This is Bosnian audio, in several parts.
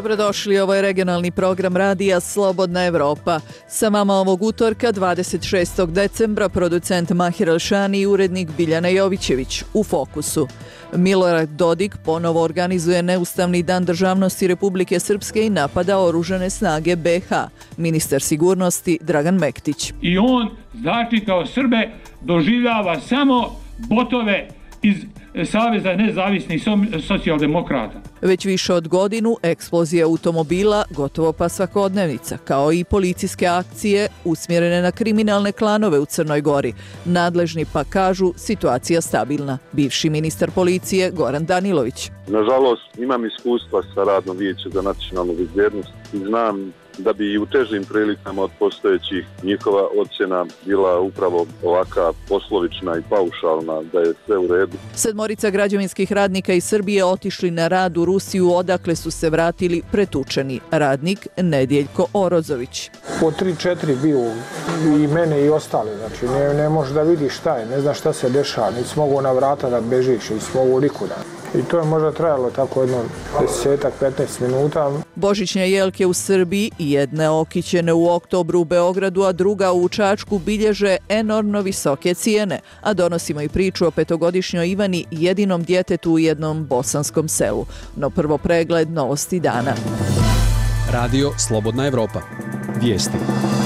Dobrodošli, ovo je regionalni program radija Slobodna Evropa. Sa vama ovog utorka, 26. decembra, producent Mahir Elšani i urednik Biljana Jovićević. U fokusu. Milorad Dodik ponovo organizuje neustavni dan državnosti Republike Srpske i napada oružane snage BiH. Ministar sigurnosti Dragan Mektić. I on, znači kao Srbe, doživljava samo botove iz Saveza nezavisnih socijaldemokrata. Već više od godinu eksplozija automobila gotovo pa svakodnevnica, kao i policijske akcije usmjerene na kriminalne klanove u Crnoj Gori. Nadležni pa kažu situacija stabilna. Bivši ministar policije Goran Danilović. Nažalost, imam iskustva sa radom Vijeća za nacionalnu bezbjednost i znam da bi i u težim prilikama od postojećih njihova ocjena bila upravo ovaka poslovična i paušalna, da je sve u redu. 7 građevinskih radnika iz Srbije otišli na rad u Rusiju, odakle su se vratili pretučeni. Radnik Nedjeljko Orozović. Po 3-4 bio i mene i ostali, znači ne možeš da vidiš šta je, ne znaš šta se dešava, nisi mogu na vrata da bežiš, nisi mogu nikuda. I to je možda trajalo tako jedno 10-15 minuta. Božićne jelke u Srbiji, jedne okićene u oktobru u Beogradu, a druga u Čačku bilježe enormno visoke cijene. A donosimo i priču o 5-godišnjoj Ivani, jedinom djetetu u jednom bosanskom selu. No prvo pregled novosti dana. Radio Slobodna Evropa. Vijesti.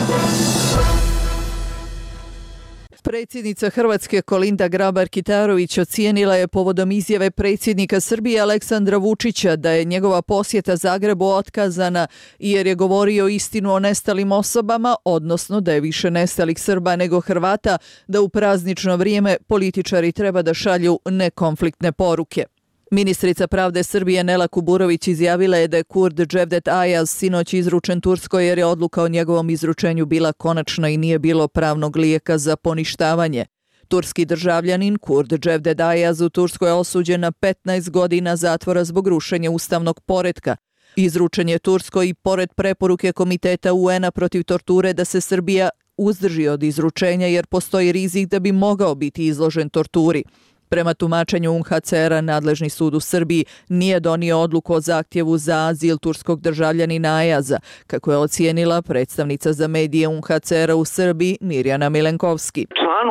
Predsjednica Hrvatske Kolinda Grabar-Kitarović ocijenila je povodom izjave predsjednika Srbije Aleksandra Vučića da je njegova posjeta Zagrebu otkazana jer je govorio istinu o nestalim osobama, odnosno da je više nestalih Srba nego Hrvata, da u praznično vrijeme političari treba da šalju nekonfliktne poruke. Ministrica pravde Srbije Nela Kuburović izjavila je da je Kurd Cevdet Ayaz sinoć izručen Turskoj jer je odluka o njegovom izručenju bila konačna i nije bilo pravnog lijeka za poništavanje. Turski državljanin Kurd Cevdet Ayaz u Turskoj je osuđen na 15 godina zatvora zbog rušenja ustavnog poretka. Izručen je Turskoj i pored preporuke Komiteta UN-a protiv torture da se Srbija uzdrži od izručenja jer postoji rizik da bi mogao biti izložen torturi. Prema tumačenju UNHCR-a, nadležni sud u Srbiji nije donio odluku o zahtjevu za azil turskog državljanina Ayaza, kako je ocijenila predstavnica za medije UNHCR-a u Srbiji Mirjana Milenkovski. Članu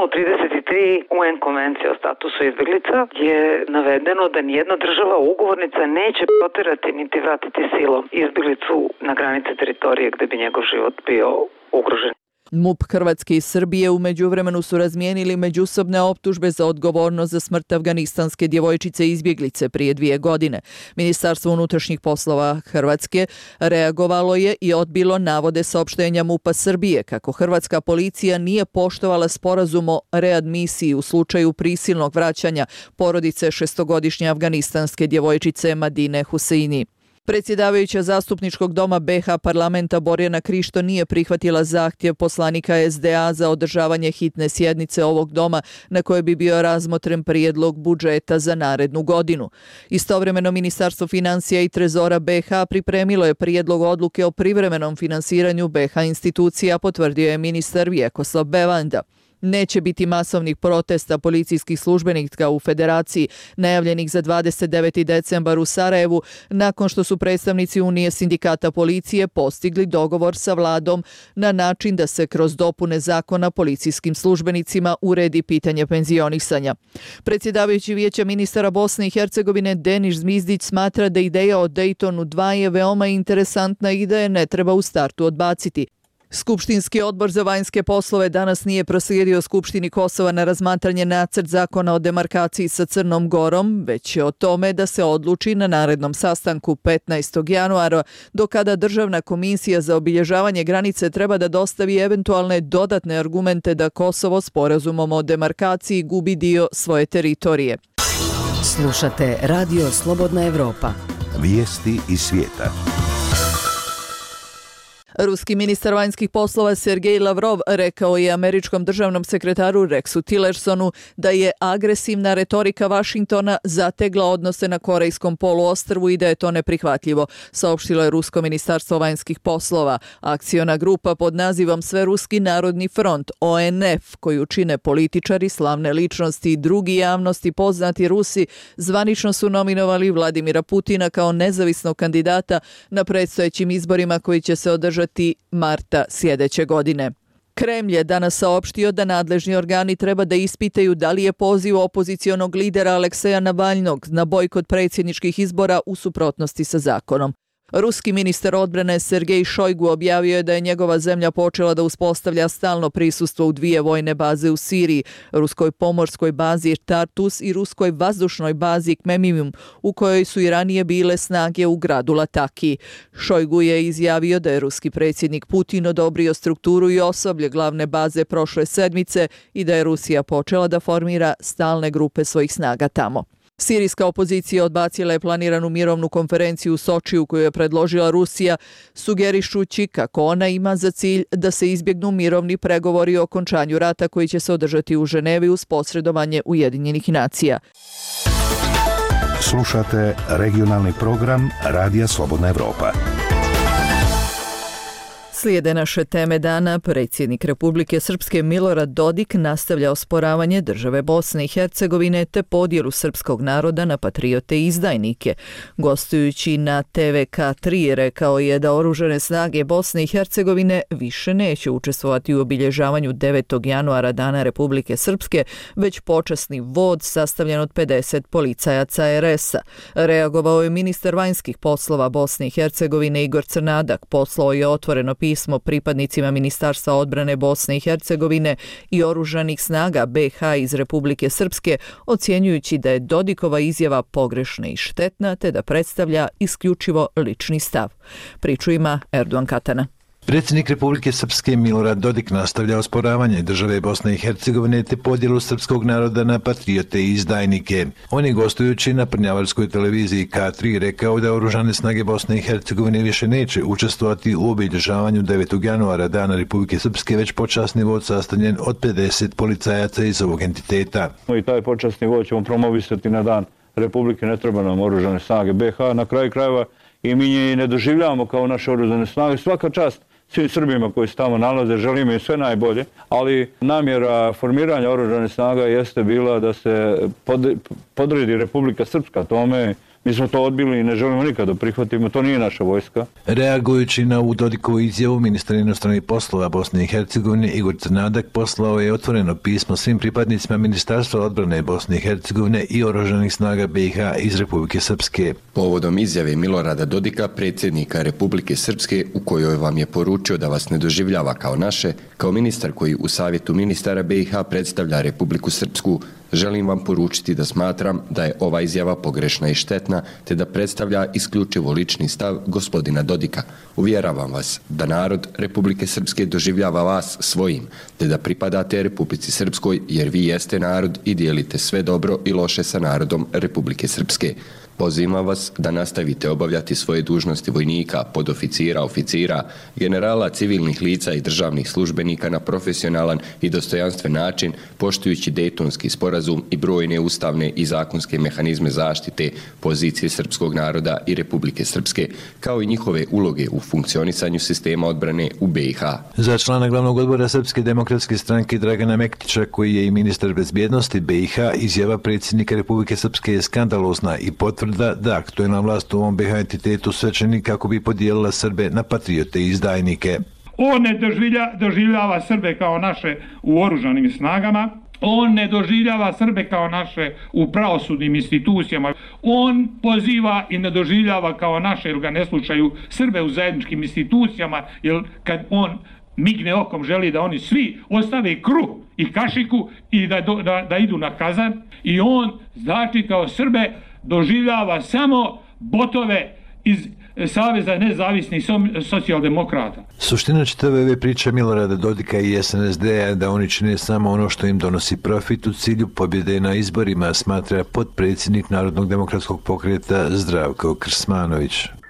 33 UN konvencije o statusu izbjeglica je navedeno da nijedna država ugovornica neće proterati niti vratiti silom izbjeglicu na granice teritorije gdje bi njegov život bio ugrožen. MUP Hrvatske i Srbije u međuvremenu su razmijenili međusobne optužbe za odgovornost za smrt afganistanske djevojčice izbjeglice prije 2 godine. Ministarstvo unutrašnjih poslova Hrvatske reagovalo je i odbilo navode saopštenja MUP-a Srbije kako hrvatska policija nije poštovala sporazum o readmisiji u slučaju prisilnog vraćanja porodice 6-godišnje afganistanske djevojčice Madine Huseini. Predsjedavajuća zastupničkog doma BiH parlamenta Borjana Krišto nije prihvatila zahtjev poslanika SDA za održavanje hitne sjednice ovog doma na kojoj bi bio razmotren prijedlog budžeta za narednu godinu. Istovremeno Ministarstvo financija i trezora BiH pripremilo je prijedlog odluke o privremenom finansiranju BiH institucija, potvrdio je ministar Vjekoslav Bevanda. Neće biti masovnih protesta policijskih službenika u Federaciji najavljenih za 29. decembar u Sarajevu nakon što su predstavnici Unije sindikata policije postigli dogovor sa vladom na način da se kroz dopune zakona policijskim službenicima uredi pitanje penzionisanja. Predsjedavajući Vijeća ministara Bosne i Hercegovine Deniš Zmizdić smatra da ideja o Daytonu 2 je veoma interesantna i da je ne treba u startu odbaciti. Skupštinski odbor za vanjske poslove danas nije proslijedio Skupštini Kosova na razmatranje nacrt zakona o demarkaciji sa Crnom Gorom, već je o tome da se odluči na narednom sastanku 15. januara, do kada Državna komisija za obilježavanje granice treba da dostavi eventualne dodatne argumente da Kosovo sporazumom o demarkaciji gubi dio svoje teritorije. Slušate Radio Slobodna Evropa. Vijesti iz svijeta. Ruski ministar vanjskih poslova Sergej Lavrov rekao je američkom državnom sekretaru Rexu Tillersonu da je agresivna retorika Vašingtona zategla odnose na Korejskom poluostrvu i da je to neprihvatljivo, saopštilo je Rusko ministarstvo vanjskih poslova. Akciona grupa pod nazivom Sveruski narodni front, ONF, koju čine političari, slavne ličnosti i drugi javnosti poznati Rusi, zvanično su nominovali Vladimira Putina kao nezavisnog kandidata na predstojećim izborima koji će se održati marta sljedeće godine. Kremlj je danas saopštio da nadležni organi treba da ispitaju da li je poziv opozicionog lidera Alekseja Navalnog na bojkot predsjedničkih izbora u suprotnosti sa zakonom. Ruski ministar odbrane Sergej Šojgu objavio je da je njegova zemlja počela da uspostavlja stalno prisustvo u 2 vojne baze u Siriji, ruskoj pomorskoj bazi Tartus i ruskoj vazdušnoj bazi Kmemimum, u kojoj su i ranije bile snage u gradu Lataki. Šojgu je izjavio da je ruski predsjednik Putin odobrio strukturu i osoblje glavne baze prošle sedmice i da je Rusija počela da formira stalne grupe svojih snaga tamo. Sirijska opozicija odbacila je planiranu mirovnu konferenciju u Sočiju koju je predložila Rusija, sugerišući kako ona ima za cilj da se izbjegnu mirovni pregovori o okončanju rata koji će se održati u Ženevi uz posredovanje Ujedinjenih nacija. Slušate regionalni program Radija Slobodna Evropa. Slijede naše teme dana. Predsjednik Republike Srpske Milorad Dodik nastavlja osporavanje države Bosne i Hercegovine te podjelu srpskog naroda na patriote i izdajnike. Gostujući na TVK3 rekao je da oružane snage Bosne i Hercegovine više neće učestvovati u obilježavanju 9. januara Dana Republike Srpske, već počasni vod sastavljen od 50 policajaca RS-a. Reagovao je ministar vanjskih poslova Bosne i Hercegovine Igor Crnadak, poslao je otvoreno pismo pripadnicima Ministarstva odbrane Bosne i Hercegovine i oružanih snaga BiH iz Republike Srpske, ocjenjujući da je Dodikova izjava pogrešna i štetna te da predstavlja isključivo lični stav. Priču ima Erdogan Katana. Predsjednik Republike Srpske Milorad Dodik nastavlja osporavanje države Bosne i Hercegovine te podjelu srpskog naroda na patriote i izdajnike. On je gostujući na prnjavarskoj televiziji K3 rekao da oružane snage Bosne i Hercegovine više neće učestvovati u obilježavanju 9. januara Dana Republike Srpske, već počasni vod sastavljen od 50 policajaca iz ovog entiteta. I taj počasni vod ćemo promovisati na Dan Republike, ne treba nam oružane snage BiH. Na kraju krajeva i mi je ne doživljavamo kao naše oružane snage. Svaka čast svim Srbima koji se tamo nalaze, želimo im sve najbolje, ali namjera formiranja oružanih snaga jeste bila da se podredi Republika Srpska tome. Mi smo to odbili i ne želimo nikada prihvatimo, to nije naša vojska. Reagujući na ovu Dodikovu izjavu, ministar inostranih poslova Bosne i Hercegovine Igor Crnadak poslao je otvoreno pismo svim pripadnicima Ministarstva odbrane Bosne i Hercegovine i oružanih snaga BiH iz Republike Srpske. Povodom izjave Milorada Dodika, predsjednika Republike Srpske, u kojoj vam je poručio da vas ne doživljava kao naše, kao ministar koji u Savjetu ministara BiH predstavlja Republiku Srpsku, želim vam poručiti da smatram da je ova izjava pogrešna i štetna, te da predstavlja isključivo lični stav gospodina Dodika. Uvjeravam vas da narod Republike Srpske doživljava vas svojim, te da pripadate Republici Srpskoj jer vi jeste narod i dijelite sve dobro i loše sa narodom Republike Srpske. Pozivam vas da nastavite obavljati svoje dužnosti vojnika, podoficira, oficira, generala, civilnih lica i državnih službenika na profesionalan i dostojanstven način, poštujući Dejtonski sporazum i brojne ustavne i zakonske mehanizme zaštite pozicije srpskog naroda i Republike Srpske, kao i njihove uloge u funkcionisanju sistema odbrane u BiH. Za člana glavnog odbora Srpske demokratske stranke Dragana Mektića, koji je i ministar bezbjednosti BiH, izjava predsjednika Republike Srpske je skandalozna i potvrda da aktuelna vlast u ovom BiH entitetu sve čini kako bi podijelila Srbe na patriote i izdajnike. On ne doživljava Srbe kao naše u oružanim snagama, on ne doživljava Srbe kao naše u pravosudnim institucijama, on poziva i ne doživljava kao naše, ili ga ne slučaju, Srbe u zajedničkim institucijama, jer kad on migne okom želi da oni svi ostave kruh i kašiku i da idu na kazan, i on znači kao Srbe doživljava samo botove iz Saveza nezavisnih socijaldemokrata. Suština čitave ove priče Milorada Dodika i SNSD je da oni čine samo ono što im donosi profit u cilju pobjede na izborima, smatra potpredsjednik Narodnog demokratskog pokreta Zdravko Krsmanović.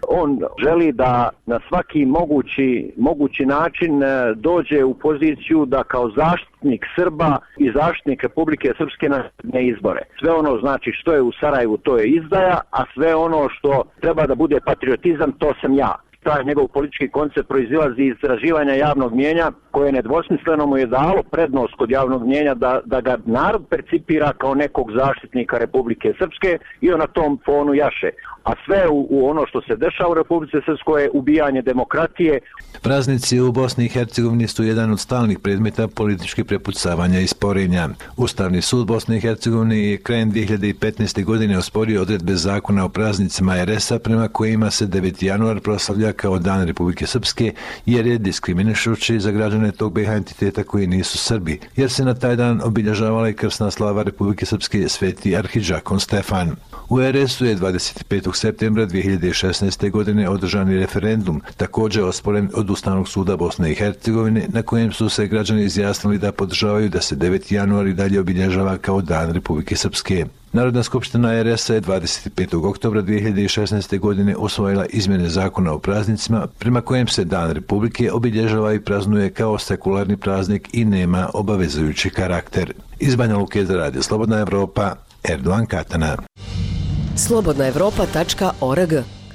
On želi da na svaki mogući način dođe u poziciju da kao zaštitnik Srba i zaštitnik Republike Srpske na izbore. Sve ono znači što je u Sarajevu to je izdaja, a sve ono što treba da bude patriotizam to sam ja. Taj njegov politički koncept proizilazi iz istraživanja javnog mnijenja koje nedvosmisleno mu je dalo prednost kod javnog mnijenja da ga narod percipira kao nekog zaštitnika Republike Srpske i on na tom fonu jaše. A sve u ono što se dešava u Republike Srpskoj je ubijanje demokratije. Praznici u Bosni i Hercegovini su jedan od stalnih predmeta političkih prepucavanja i sporenja. Ustavni sud Bosne i Hercegovine je krajem 2015. godine osporio odredbe zakona o praznicima RS-a prema kojima se 9. januar proslavlja kao Dan Republike Srpske jer je diskriminišući za građane tog BiH entiteta koji nisu Srbi, jer se na taj dan obilježavala i krsna slava Republike Srpske Sveti arhidžakon Stefan. U RS-u je 25. septembra 2016. godine održani referendum, također osporen od Ustavnog suda Bosne i Hercegovine, na kojem su se građani izjasnili da podržavaju da se 9. januar i dalje obilježava kao Dan Republike Srpske. Narodna skupština RS-a je 25. oktobra 2016. godine usvojila izmjene zakona o praznicima prema kojem se Dan Republike obilježava i praznuje kao sekularni praznik i nema obavezujući karakter. Iz Banja Luke za Radio Slobodna Evropa, Erdogan Katana. slobodnaevropa.org.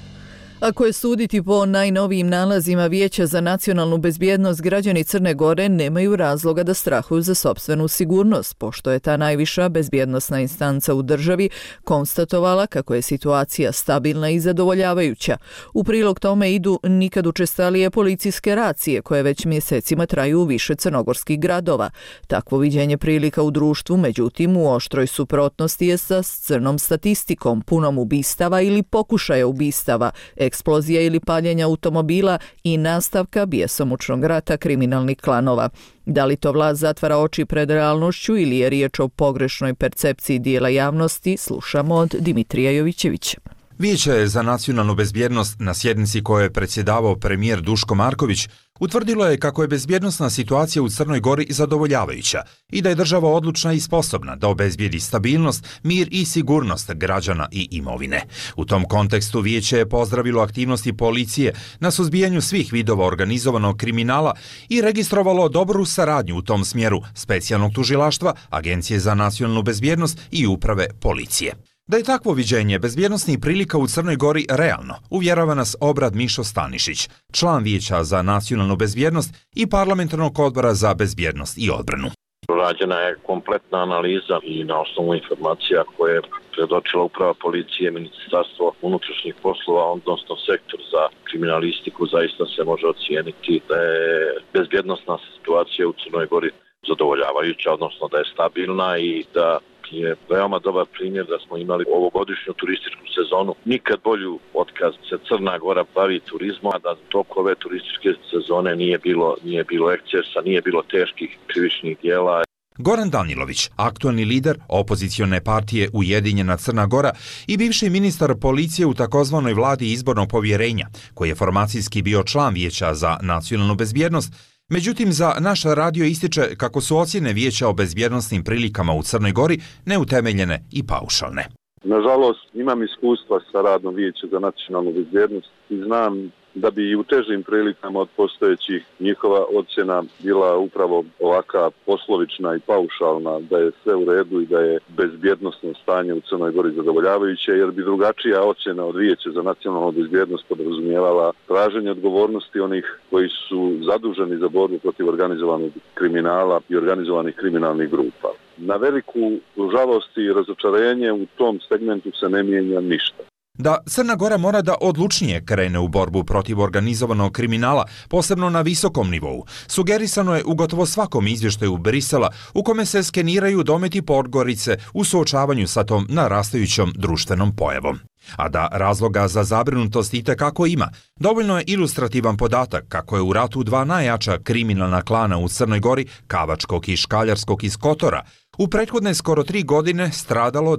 Ako je suditi po najnovijim nalazima Vijeća za nacionalnu bezbjednost, građani Crne Gore nemaju razloga da strahuju za sopstvenu sigurnost, pošto je ta najviša bezbjednosna instanca u državi konstatovala kako je situacija stabilna i zadovoljavajuća. U prilog tome idu nikad učestalije policijske racije koje već mjesecima traju u više crnogorskih gradova. Takvo viđenje prilika u društvu, međutim, u oštroj suprotnosti je sa crnom statistikom, punom ubistava ili pokušaja ubistava, eksplozija ili paljenja automobila i nastavka bjesomučnog rata kriminalnih klanova. Da li to vlast zatvara oči pred realnošću ili je riječ o pogrešnoj percepciji dijela javnosti, slušamo od Dimitrija Jovićevića. Vijeće za nacionalnu bezbjednost na sjednici koje je predsjedavao premijer Duško Marković utvrdilo je kako je bezbjednosna situacija u Crnoj Gori zadovoljavajuća i da je država odlučna i sposobna da obezbijedi stabilnost, mir i sigurnost građana i imovine. U tom kontekstu vijeće je pozdravilo aktivnosti policije na suzbijanju svih vidova organizovanog kriminala i registrovalo dobru saradnju u tom smjeru specijalnog tužilaštva, Agencije za nacionalnu bezbjednost i uprave policije. Da je takvo viđenje bezbjednosnih prilika u Crnoj Gori realno, uvjerava nas Obrad Mišo Stanišić, član Vijeća za nacionalnu bezbjednost i parlamentarnog odbora za bezbjednost i odbranu. Rađena je kompletna analiza i na osnovu informacija koje je predočila uprava policije, Ministarstvo unutrašnjih poslova, odnosno sektor za kriminalistiku, zaista se može ocijeniti da je bezbjednosna situacija u Crnoj Gori zadovoljavajuća, odnosno da je stabilna i da je veoma dobar primjer da smo imali ovogodišnju turističku sezonu. Nikad bolju otkaz se Crna Gora bavi turizmom, a da toko ove turističke sezone nije bilo ekscesa, nije bilo teških krivičnih djela. Goran Danilović, aktualni lider opozicione partije Ujedinjena Crna Gora i bivši ministar policije u takozvanoj vladi izbornog povjerenja, koji je formacijski bio član Vijeća za nacionalnu bezbjednost, međutim, za naš radio ističe kako su ocjene Vijeća o bezbjednosnim prilikama u Crnoj Gori neutemeljene i paušalne. Nažalost, imam iskustva sa radom Vijeća za nacionalnu bezbjednost i znam da bi i u težim prilikama od postojećih njihova ocjena bila upravo ovaka poslovična i paušalna, da je sve u redu i da je bezbjednosno stanje u Crnoj Gori zadovoljavajuće, jer bi drugačija ocjena od Vijeća za nacionalnu bezbjednost podrazumijevala traženje odgovornosti onih koji su zaduženi za borbu protiv organizovanog kriminala i organizovanih kriminalnih grupa. Na veliku žalost i razočarenje u tom segmentu se ne mijenja ništa. Da Crna Gora mora da odlučnije krene u borbu protiv organizovanog kriminala, posebno na visokom nivou, sugerisano je u gotovo svakom izvještaju Brisela u kome se skeniraju dometi Podgorice u suočavanju sa tom narastajućom društvenom pojavom. A da razloga za zabrinutost itekako ima, dovoljno je ilustrativan podatak kako je u ratu dva najjača kriminalna klana u Crnoj Gori, Kavačkog i Škaljarskog iz Kotora, u prethodne skoro 3 godine stradalo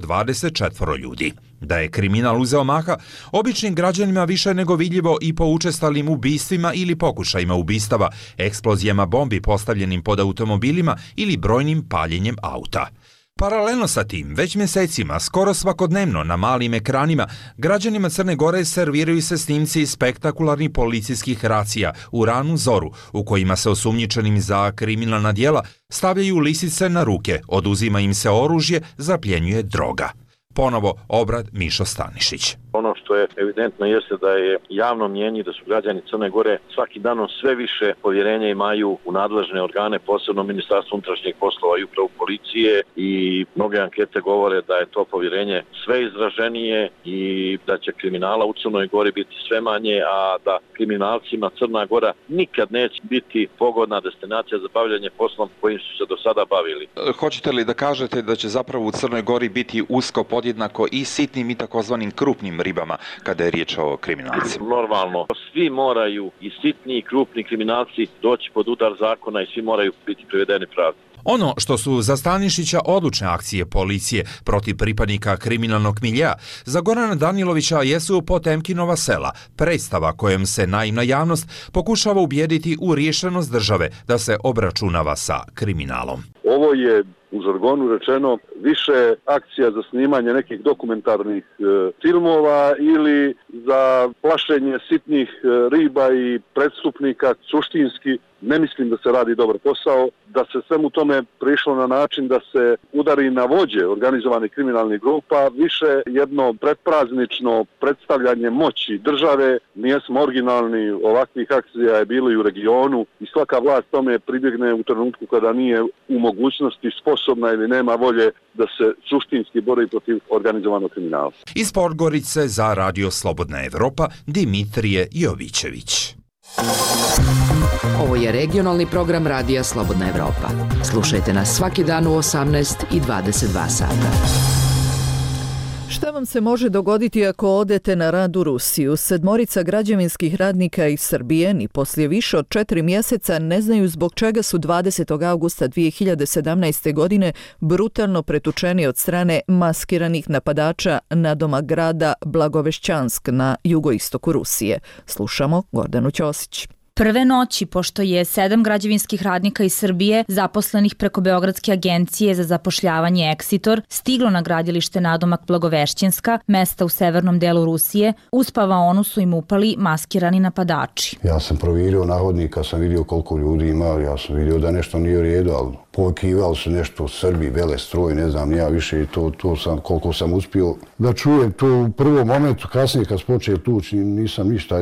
24 ljudi. Da je kriminal uzeo maha, običnim građanima više nego vidljivo i po učestalim ubistvima ili pokušajima ubistava, eksplozijama bombi postavljenim pod automobilima ili brojnim paljenjem auta. Paralelno sa tim, već mjesecima, skoro svakodnevno na malim ekranima, građanima Crne Gore serviraju se snimci spektakularnih policijskih racija u ranu zoru, u kojima se osumnjičenim za kriminalna djela stavljaju lisice na ruke, oduzima im se oružje, zapljenjuje droga. Ponovo obrad Mišo Stanišić. Ono što je evidentno jeste da je javno mnjenje da su građani Crne Gore svaki danom sve više povjerenja imaju u nadležne organe, posebno Ministarstvo unutrašnjih poslova i upravu policije, i mnoge ankete govore da je to povjerenje sve izraženije i da će kriminala u Crnoj Gori biti sve manje, a da kriminalcima Crna Gora nikad neće biti pogodna destinacija za bavljanje poslom kojim su se do sada bavili. Hoćete li da kažete da će zapravo u Crnoj Gori biti usko podjednako i sitnim i takozvanim krupnim ribama kada je riječ o kriminalcima? Normalno, svi moraju, i sitni i krupni kriminalci, doći pod udar zakona i svi moraju biti privedeni pravdi. Ono što su za Stanišića odlučne akcije policije protiv pripadnika kriminalnog miljea, za Gorana Danilovića jesu Potemkinova sela, predstava kojom se naivna javnost pokušava ubijediti u riješenost države da se obračunava sa kriminalom. Ovo je u žargonu rečeno više akcija za snimanje nekih dokumentarnih filmova ili za plašenje sitnih riba i prestupnika. Suštinski ne mislim da se radi dobar posao, da se svemu tome prišlo na način da se udari na vođe organizovanih kriminalnih grupa, više jedno pretpraznično predstavljanje moći države. Nijesmo originalni, ovakvih akcija je bilo i u regionu i svaka vlast tome pribjegne u trenutku kada nije u mogućnosti, sposobna ili nema volje da se suštinski bori protiv organizovanog kriminala. Iz Podgorice za Radio Slobodna Evropa, Dimitrije Jovićević. Ovo je regionalni program Radija Slobodna Evropa. Slušajte nas svaki dan u 18 i 22 sata. Šta vam se može dogoditi ako odete na rad u Rusiju? 7 građevinskih radnika iz Srbije ni poslije više od 4 mjeseca ne znaju zbog čega su 20. augusta 2017. godine brutalno pretučeni od strane maskiranih napadača nadomak grada Blagovešćansk na jugoistoku Rusije. Slušamo Gordanu Ćosić. Prve noći, pošto je 7 građevinskih radnika iz Srbije, zaposlenih preko Beogradske agencije za zapošljavanje Eksitor, stiglo na gradilište nadomak Blagovešćanska, mesta u severnom delu Rusije, u spavaonu su im upali maskirani napadači. Ja sam provjerio na hodnika, sam vidio koliko ljudi ima, ja sam vidio da nešto nije u redu, ali pokivali su nešto Srbi, Velestroj, ne znam, ja više i to sam, koliko sam uspio da čujem to u prvom momentu, kasnije kad počeo tući, nisam ništa,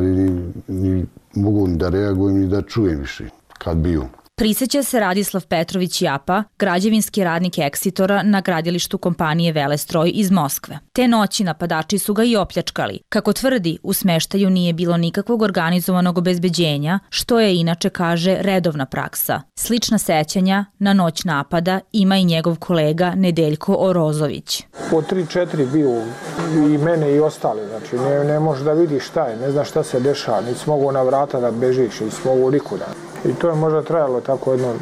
ni mogu ni da reagujem ni da čujem više kad biju. Prisjeća se Radislav Petrović Japa, građevinski radnik Eksitora na gradilištu kompanije Velestroj iz Moskve. Te noći napadači su ga i opljačkali. Kako tvrdi, u smeštaju nije bilo nikakvog organizovanog obezbeđenja, što je inače, kaže, redovna praksa. Slična sećanja na noć napada ima i njegov kolega Nedeljko Orozović. Po 3-4 bio i mene i ostali, znači ne možeš da vidiš šta je, ne znaš šta se dešava, nisi mogu na vrata da bežiš, nisi mogu nikuda. I to je možda trajalo tako jedno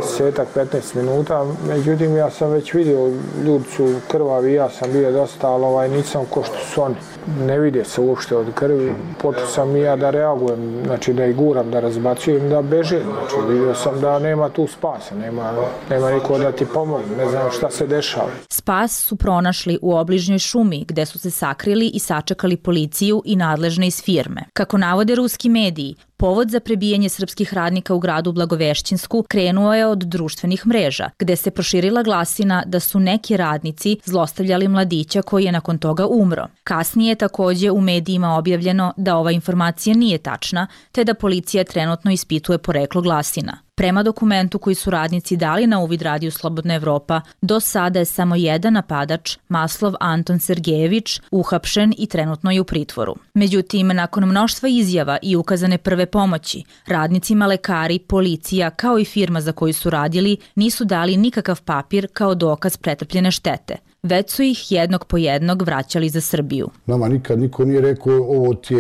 10-15 minuta, međutim ja sam već vidio, ljudi su krvavi, ja sam bio dosta, ali nisam ko što su oni. Ne vide se uopšte od krvi, počeo sam i ja da reagujem, znači da ih guram, da razbacujem, da bežim. Znači vidio sam da nema tu spasa, nema niko da ti pomogne, ne znam šta se dešava. Spas su pronašli u obližnjoj šumi gde su se sakrili i sačekali policiju i nadležne iz firme. Kako navode ruski mediji, povod za prebijanje srpskih radnika u gradu Blagovešćansku krenuo je od društvenih mreža, gde se proširila glasina da su neki radnici zlostavljali mladića koji je nakon toga umro. Kasnije je također u medijima objavljeno da ova informacija nije tačna, te da policija trenutno ispituje poreklo glasina. Prema dokumentu koji su radnici dali na uvid Radiju Slobodna Evropa, do sada je samo jedan napadač, Maslov Anton Sergejević, uhapšen i trenutno je u pritvoru. Međutim, nakon mnoštva izjava i ukazane prve pomoći, radnicima, lekari, policija kao i firma za koju su radili nisu dali nikakav papir kao dokaz pretrpljene štete. Već su ih jednog po jednog vraćali za Srbiju. Nama nikad niko nije rekao ovo ti je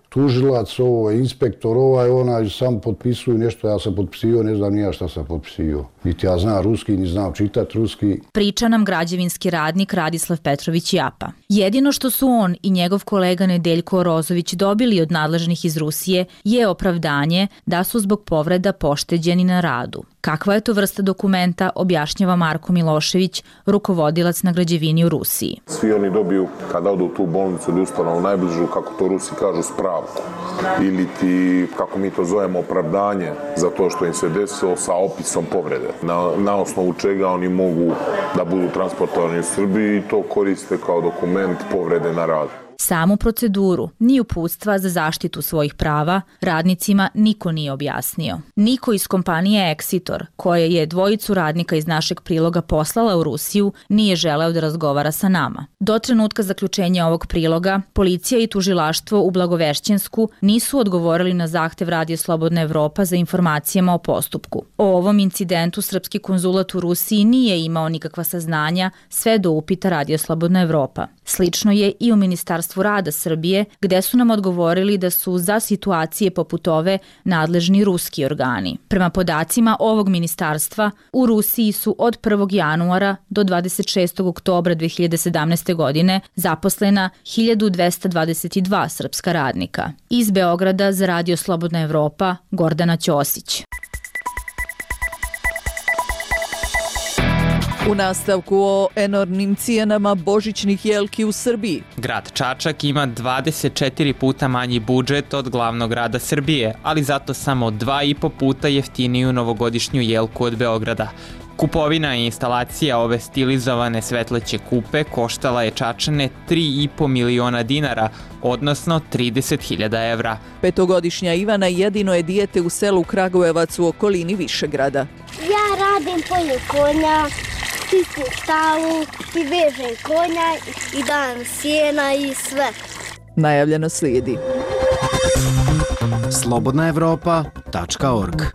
tužilac, ovo je inspektor, onaj sam potpisuju nešto, ja sam potpisio, ne znam ni ja šta sam potpisio. Niti ja znam ruski, ni znam čitati ruski. Priča nam građevinski radnik Radislav Petrović Japa. Jedino što su on i njegov kolega Nedeljko Orozović dobili od nadležnih iz Rusije je opravdanje da su zbog povreda pošteđeni na radu. Kakva je to vrsta dokumenta, objašnjava Marko Milošević, rukovodilac na građevini u Rusiji. Svi oni dobiju, kada odu u tu bolnicu ili ustanovu najbližu, kako to Rusi kažu, spravku. Ili ti, kako mi to zovemo, opravdanje za to što im se desilo sa opisom povrede. Na osnovu čega oni mogu da budu transportovani u Srbiji i to koriste kao dokument povrede na radu. Samu proceduru, ni uputstva za zaštitu svojih prava, radnicima niko nije objasnio. Niko iz kompanije Exitor, koja je dvojicu radnika iz našeg priloga poslala u Rusiju, nije želeo da razgovara sa nama. Do trenutka zaključenja ovog priloga, policija i tužilaštvo u Blagovešćensku nisu odgovorili na zahtev Radio Slobodna Evropa za informacijama o postupku. O ovom incidentu srpski konzulat u Rusiji nije imao nikakva saznanja sve do upita Radio Slobodna Evropa. Slično je i u Ministarstvu rada Srbije, gde su nam odgovorili da su za situacije poput ove nadležni ruski organi. Prema podacima ovog ministarstva, u Rusiji su od 1. januara do 26. oktobra 2017. godine zaposlena 1222 srpska radnika. Iz Beograda za Radio Slobodna Evropa, Gordana Ćosić. U nastavku o enormnim cijenama božićnih jelki u Srbiji. Grad Čačak ima 24 puta manji budžet od glavnog grada Srbije, ali zato samo 2,5 puta jeftiniju novogodišnju jelku od Beograda. Kupovina i instalacija ove stilizovane svetleće kupe koštala je Čačane 3,5 miliona dinara, odnosno 30.000 evra. Petogodišnja Ivana jedino je dijete u selu Kragujevac u okolini Višegrada. Ja radim polje konja, čistim štalu i vežem konja i dajem sjena i sve. Najavljeno slijedi. slobodnaevropa.org.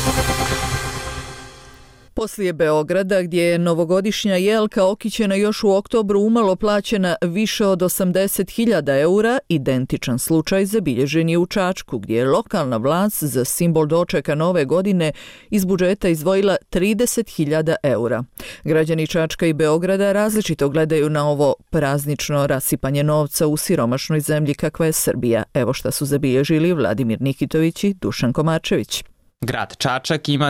Poslije Beograda, gdje je novogodišnja jelka okićena još u oktobru umalo plaćena više od 80.000 eura, identičan slučaj zabilježen je u Čačku, gdje je lokalna vlast za simbol dočeka nove godine iz budžeta izdvojila 30.000 eura. Građani Čačka i Beograda različito gledaju na ovo praznično rasipanje novca u siromašnoj zemlji kakva je Srbija. Evo šta su zabilježili Vladimir Nikitović i Dušan Komarčević. Grad Čačak ima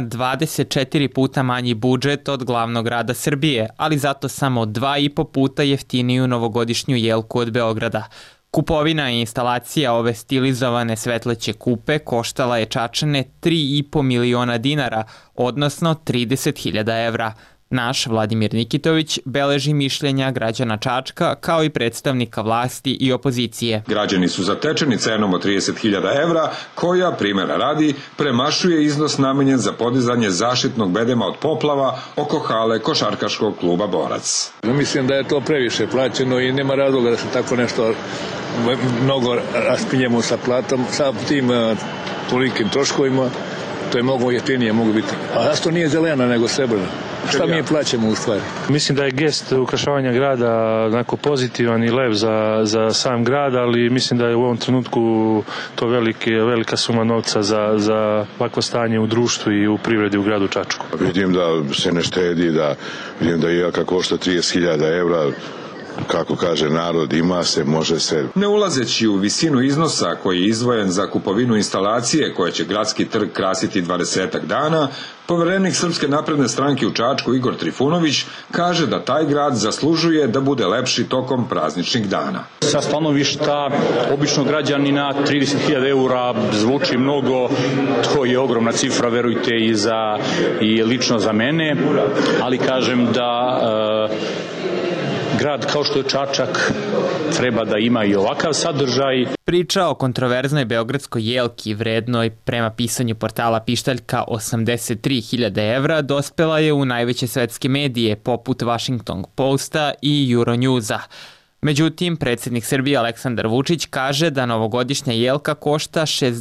24 puta manji budžet od glavnog grada Srbije, ali zato samo 2,5 puta jeftiniju novogodišnju jelku od Beograda. Kupovina i instalacija ove stilizovane svetleće kupe koštala je Čačane 3,5 miliona dinara, odnosno 30.000 evra. Naš Vladimir Nikitović beleži mišljenja građana Čačka kao i predstavnika vlasti i opozicije. Građani su zatečeni cenom od 30.000 evra, koja, primjera radi, premašuje iznos namenjen za podizanje zaštitnog bedema od poplava oko hale košarkaškog kluba Borac. Mislim da je to previše plaćeno i nema razloga da se tako nešto mnogo raspinjemo sa platom, sa tim tolikim troškovima. To je mnogo jeftinije mogu biti. A zašto nije zelena nego srebrna? Šta mi je plaćamo u stvari? Mislim da je gest ukrašavanja grada onako pozitivan i lep za sam grad, ali mislim da je u ovom trenutku to velika suma novca za ovakvo stanje u društvu i u privredi u gradu Čačku. Vidim da se ne štedi, vidim da jelka košta 30.000 evra. Kako kaže narod, ima se, može se. Ne ulazeći u visinu iznosa koji je izdvojen za kupovinu instalacije koja će gradski trg krasiti 20 dana, poverenik Srpske napredne stranke u Čačku Igor Trifunović kaže da taj grad zaslužuje da bude lepši tokom prazničnih dana. Sa stanovišta običnog građanina 30.000 eura zvuči mnogo, to je ogromna cifra, verujte, i lično za mene, ali kažem da grad kao što je Čačak treba da ima i ovakav sadržaj. Priča o kontroverznoj beogradskoj jelki vrednoj prema pisanju portala Pištaljka 83.000 evra dospela je u najveće svetske medije poput Washington Posta i Euronewsa. Međutim, predsjednik Srbije Aleksandar Vučić kaže da novogodišnja jelka košta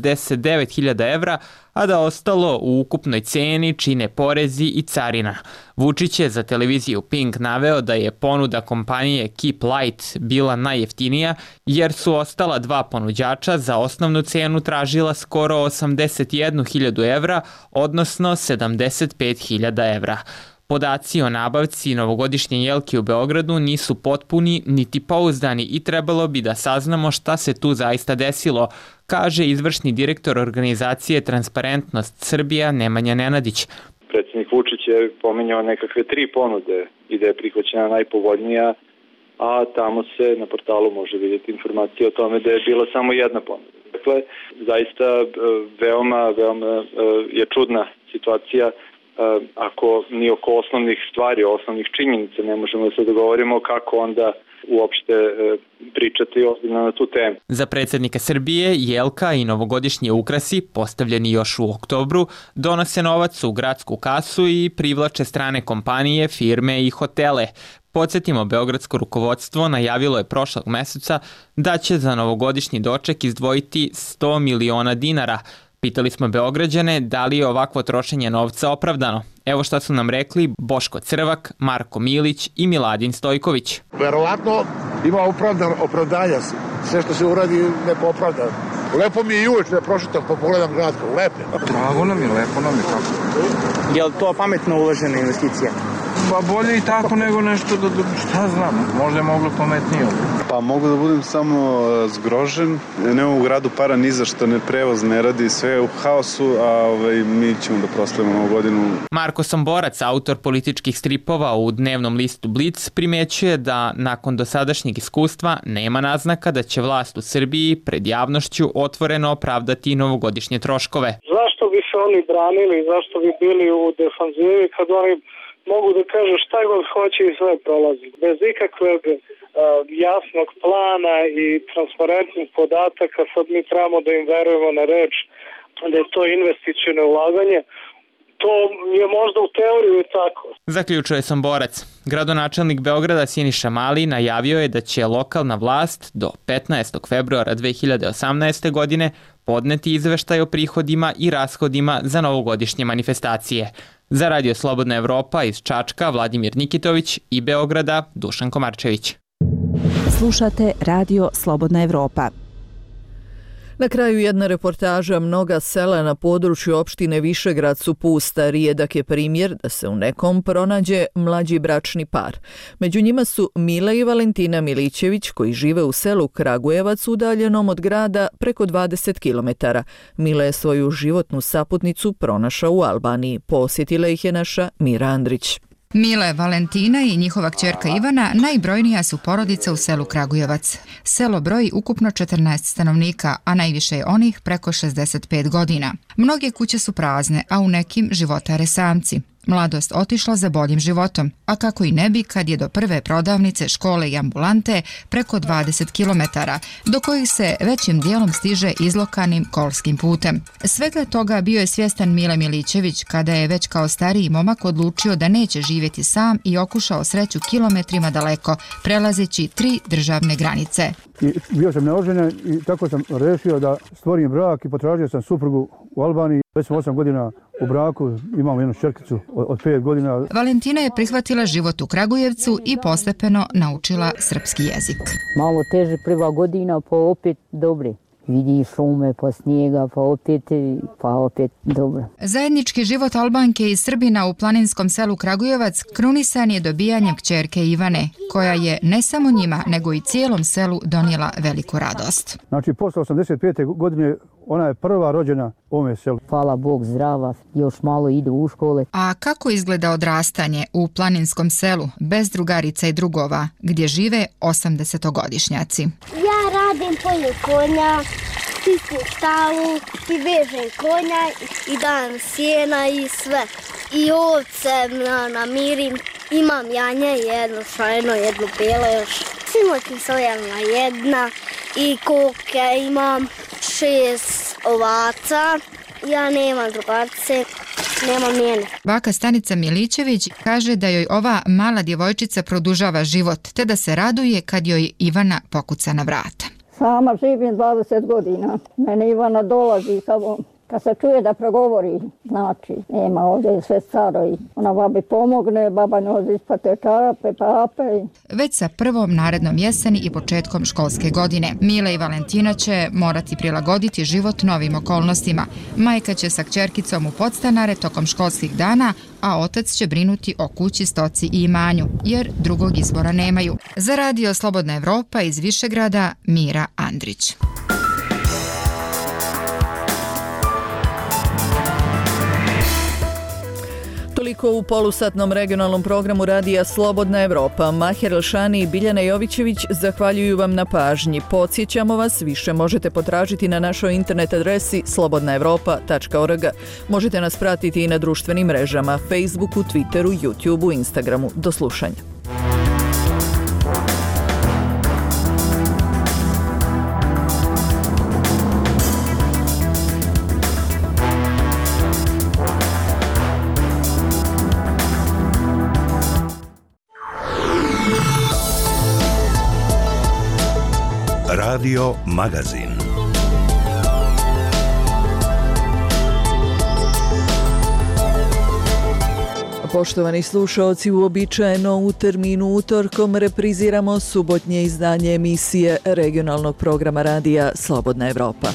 69.000 evra, a da ostalo u ukupnoj ceni čine porezi i carina. Vučić je za televiziju Pink naveo da je ponuda kompanije Keep Light bila najjeftinija, jer su ostala dva ponuđača za osnovnu cenu tražila skoro 81.000 evra, odnosno 75.000 evra. Podaci o nabavci novogodišnje jelke u Beogradu nisu potpuni niti pouzdani i trebalo bi da saznamo šta se tu zaista desilo, kaže izvršni direktor organizacije Transparentnost Srbija Nemanja Nenadić. Predsjednik Vučić je pominjao nekakve 3 ponude i da je prihvaćena najpovoljnija, a tamo se na portalu može vidjeti informacija o tome da je bila samo jedna ponuda. Dakle, zaista veoma je čudna situacija ako ni oko osnovnih stvari, osnovnih činjenica ne možemo da se dogovorimo kako onda uopšte pričati ozbiljno na tu temu. Za predsjednika Srbije jelka i novogodišnji ukrasi, postavljeni još u oktobru, donose novac u gradsku kasu i privlače strane kompanije, firme i hotele. Podsjetimo, beogradsko rukovodstvo najavilo je prošlog meseca da će za novogodišnji doček izdvojiti 100 miliona dinara. Pitali smo Beograđane da li je ovakvo trošenje novca opravdano. Evo šta su nam rekli Boško Crvak, Marko Milić i Miladin Stojković. Verovatno ima opravdanja. Sve što se uradi neko opravda. Lepo mi je i uveč da prošetam pa pogledam grad. Lepo. Drago nam je, lepo nam je kako. Je li to pametno uložena investicija? Pa bolje i tako nego nešto šta znam, možda je moglo pametnije. Pa mogu da budem samo zgrožen, nemam u gradu para ni za što, ne prevoz ne radi, sve je u haosu, a mi ćemo da proslavimo novu godinu. Marko Somborac, autor političkih stripova u dnevnom listu Blic, primećuje da nakon dosadašnjeg iskustva nema naznaka da će vlast u Srbiji pred javnošću otvoreno opravdati novogodišnje troškove. Zašto bi se oni branili, zašto bi bili u defanzivi kad oni mogu da kažu šta god hoće i sve prolazi. Bez ikakvog jasnog plana i transparentnih podataka sad mi trebamo da im verujemo na reč da je to investiciono ulaganje. To je možda u teoriji tako. Zaključuje Somborac. Gradonačelnik Beograda Siniša Mali najavio je da će lokalna vlast do 15. februara 2018. godine podneti izveštaj o prihodima i rashodima za novogodišnje manifestacije. Za Radio Slobodna Evropa iz Čačka Vladimir Nikitović i Beograda Dušan Komarčević. Slušate Radio Slobodna Evropa. Na kraju jedna reportaža, mnoga sela na području opštine Višegrad su pusta. Rijedak je primjer da se u nekom pronađe mlađi bračni par. Među njima su Mila i Valentina Milićević koji žive u selu Kragujevac udaljenom od grada preko 20 km. Mila je svoju životnu saputnicu pronašla u Albaniji. Posjetila ih je naša Mira Andrić. Mile, Valentina i njihova kćerka Ivana najbrojnija su porodica u selu Kragujevac. Selo broji ukupno 14 stanovnika, a najviše je onih preko 65 godina. Mnoge kuće su prazne, a u nekim životare samci. Mladost otišla za boljim životom, a kako i ne bi kad je do prve prodavnice, škole i ambulante preko 20 km, do kojih se većim dijelom stiže izlokanim kolskim putem. Svega toga bio je svjestan Mile Milićević kada je već kao stariji momak odlučio da neće živjeti sam i okušao sreću kilometrima daleko, prelazeći 3 državne granice. Bio sam neoženjen i tako sam rešio da stvorim brak i potražio sam suprugu u Albaniji. Već sam 8 godina u braku, imamo jednu šćerkicu od 5 godina. Valentina je prihvatila život u Kragujevcu i postepeno naučila srpski jezik. Malo teže prva godina, pa opet dobre. Vidi šume, pa snijega, pa opet dobro. Zajednički život Albanke i Srbina u planinskom selu Kragujevac krunisan je dobijanjem kćerke Ivane, koja je ne samo njima, nego i cijelom selu donijela veliku radost. Znači, posle 85. godine ona je prva rođena u ovome selu. Hvala Bog, zdrava, još malo ide u škole. A kako izgleda odrastanje u planinskom selu, bez drugarica i drugova, gdje žive 80-godišnjaci? Ja radim polje konja, čistim štalu i vežem konja i dajem sjena i sve. I ovce namirim, imam janje, jedno šajno, jedno belo još. Sinoć sam jedna i koke imam 6 ovaca. Ja nemam drugarice, nema mene. Baka Stanica Milićević kaže da joj ova mala djevojčica produžava život, te da se raduje kad joj Ivana pokuca na vrata. Sama živim 20 godina. Mene Ivana dolazi samo kad se čuje da progovori, znači nema, ovdje je sve staro i ona babi pomogne, baba nozi ispate čarape, pape. Već sa prvom narednom jeseni i početkom školske godine Mila i Valentina će morati prilagoditi život novim okolnostima. Majka će sa kćerkicom u podstanare tokom školskih dana, a otac će brinuti o kući, stoci i imanju, jer drugog izbora nemaju. Za Radio Slobodna Evropa iz Višegrada, Mira Andrić. Toliko u polusatnom regionalnom programu Radija Slobodna Evropa. Maher Elšani i Biljana Jovićević zahvaljuju vam na pažnji. Podsjećamo vas, više možete potražiti na našoj internet adresi slobodnaevropa.org. Možete nas pratiti i na društvenim mrežama, Facebooku, Twitteru, YouTubeu, Instagramu. Do slušanja. Radio Magazin. Poštovani slušaoci, uobičajeno u terminu utorkom repriziramo subotnje izdanje emisije regionalnog programa Radija Slobodna Evropa.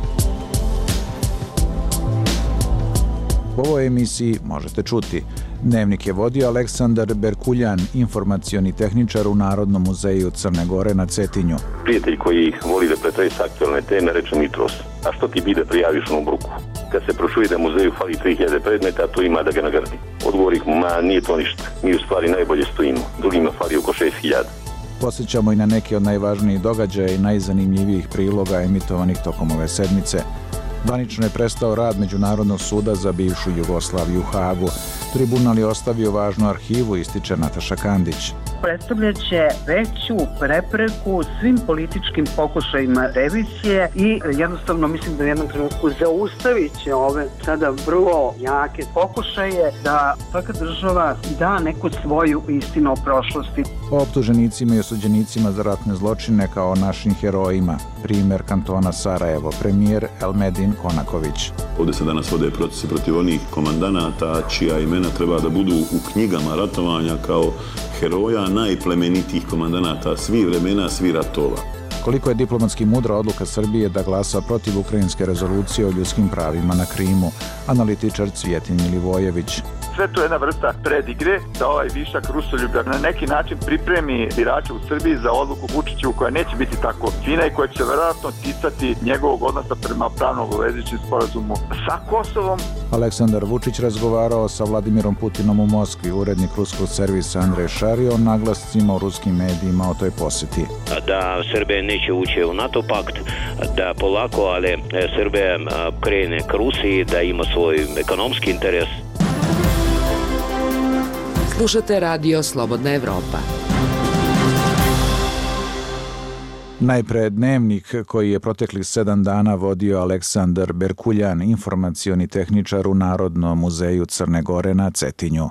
U ovoj emisiji možete čuti: Dnevnik je vodio Aleksandar Berkuljan, informacioni tehničar u Narodnom muzeju Crne Gore na Cetinju. Prijatelj koji voli da pretresa aktualne teme reče Mitros: a što ti bide prijaviš onu bruku? Kad se pročuje da muzeju fali 3000 predmeta, to ima da ga nagradi. Odgovor ih: ma nije to ništa, mi u stvari najbolje stojimo, drugima fali oko 6000. Posjećamo i na neke od najvažnijih događaja i najzanimljivijih priloga emitovanih tokom ove sedmice. Zvanično je prestao rad Međunarodnog suda za bivšu Jugoslaviju u Hagu. Tribunal je ostavio važnu arhivu, ističe Nataša Kandić. Predstavljaće veću prepreku svim političkim pokušajima revizije i jednostavno mislim da u jednom trenutku zaustavit će ove sada vrlo jake pokušaje da svaka država da neku svoju istinu o prošlosti. O optuženicima i osuđenicima za ratne zločine kao našim herojima. Primjer kantona Sarajevo, premijer Elmedin Konaković. Ovdje se danas vode procesi protiv onih komandanata čija imena treba da budu u knjigama ratovanja kao heroja najplemenitijih komandanata svih vremena, svih ratova. Koliko je diplomatski mudra odluka Srbije da glasa protiv ukrajinske rezolucije o ljudskim pravima na Krimu, analitičar Cvjetin Milivojević. Sve to je jedna vrsta predigre da ovaj višak rusoljublja na neki način pripremi birače u Srbiji za odluku Vučiću koja neće biti tako fina i koja će vjerojatno ticati njegovog odnosa prema pravno obavezujućem sporazumu sa Kosovom. Aleksandar Vučić razgovarao sa Vladimirom Putinom u Moskvi. Urednik ruskog servisa Andrej Šario naglascima u ruskim medijima o toj posjeti. Da Srbija neće ući u NATO pakt, da polako, ali Srbija krene k Rusiji, da ima svoj ekonomski interes. Slušate Radio Slobodna Evropa. Najpre Dnevnik koji je proteklih 7 dana vodio Aleksandar Berkuljan, informacioni tehničar u Narodnom muzeju Crne Gore na Cetinju.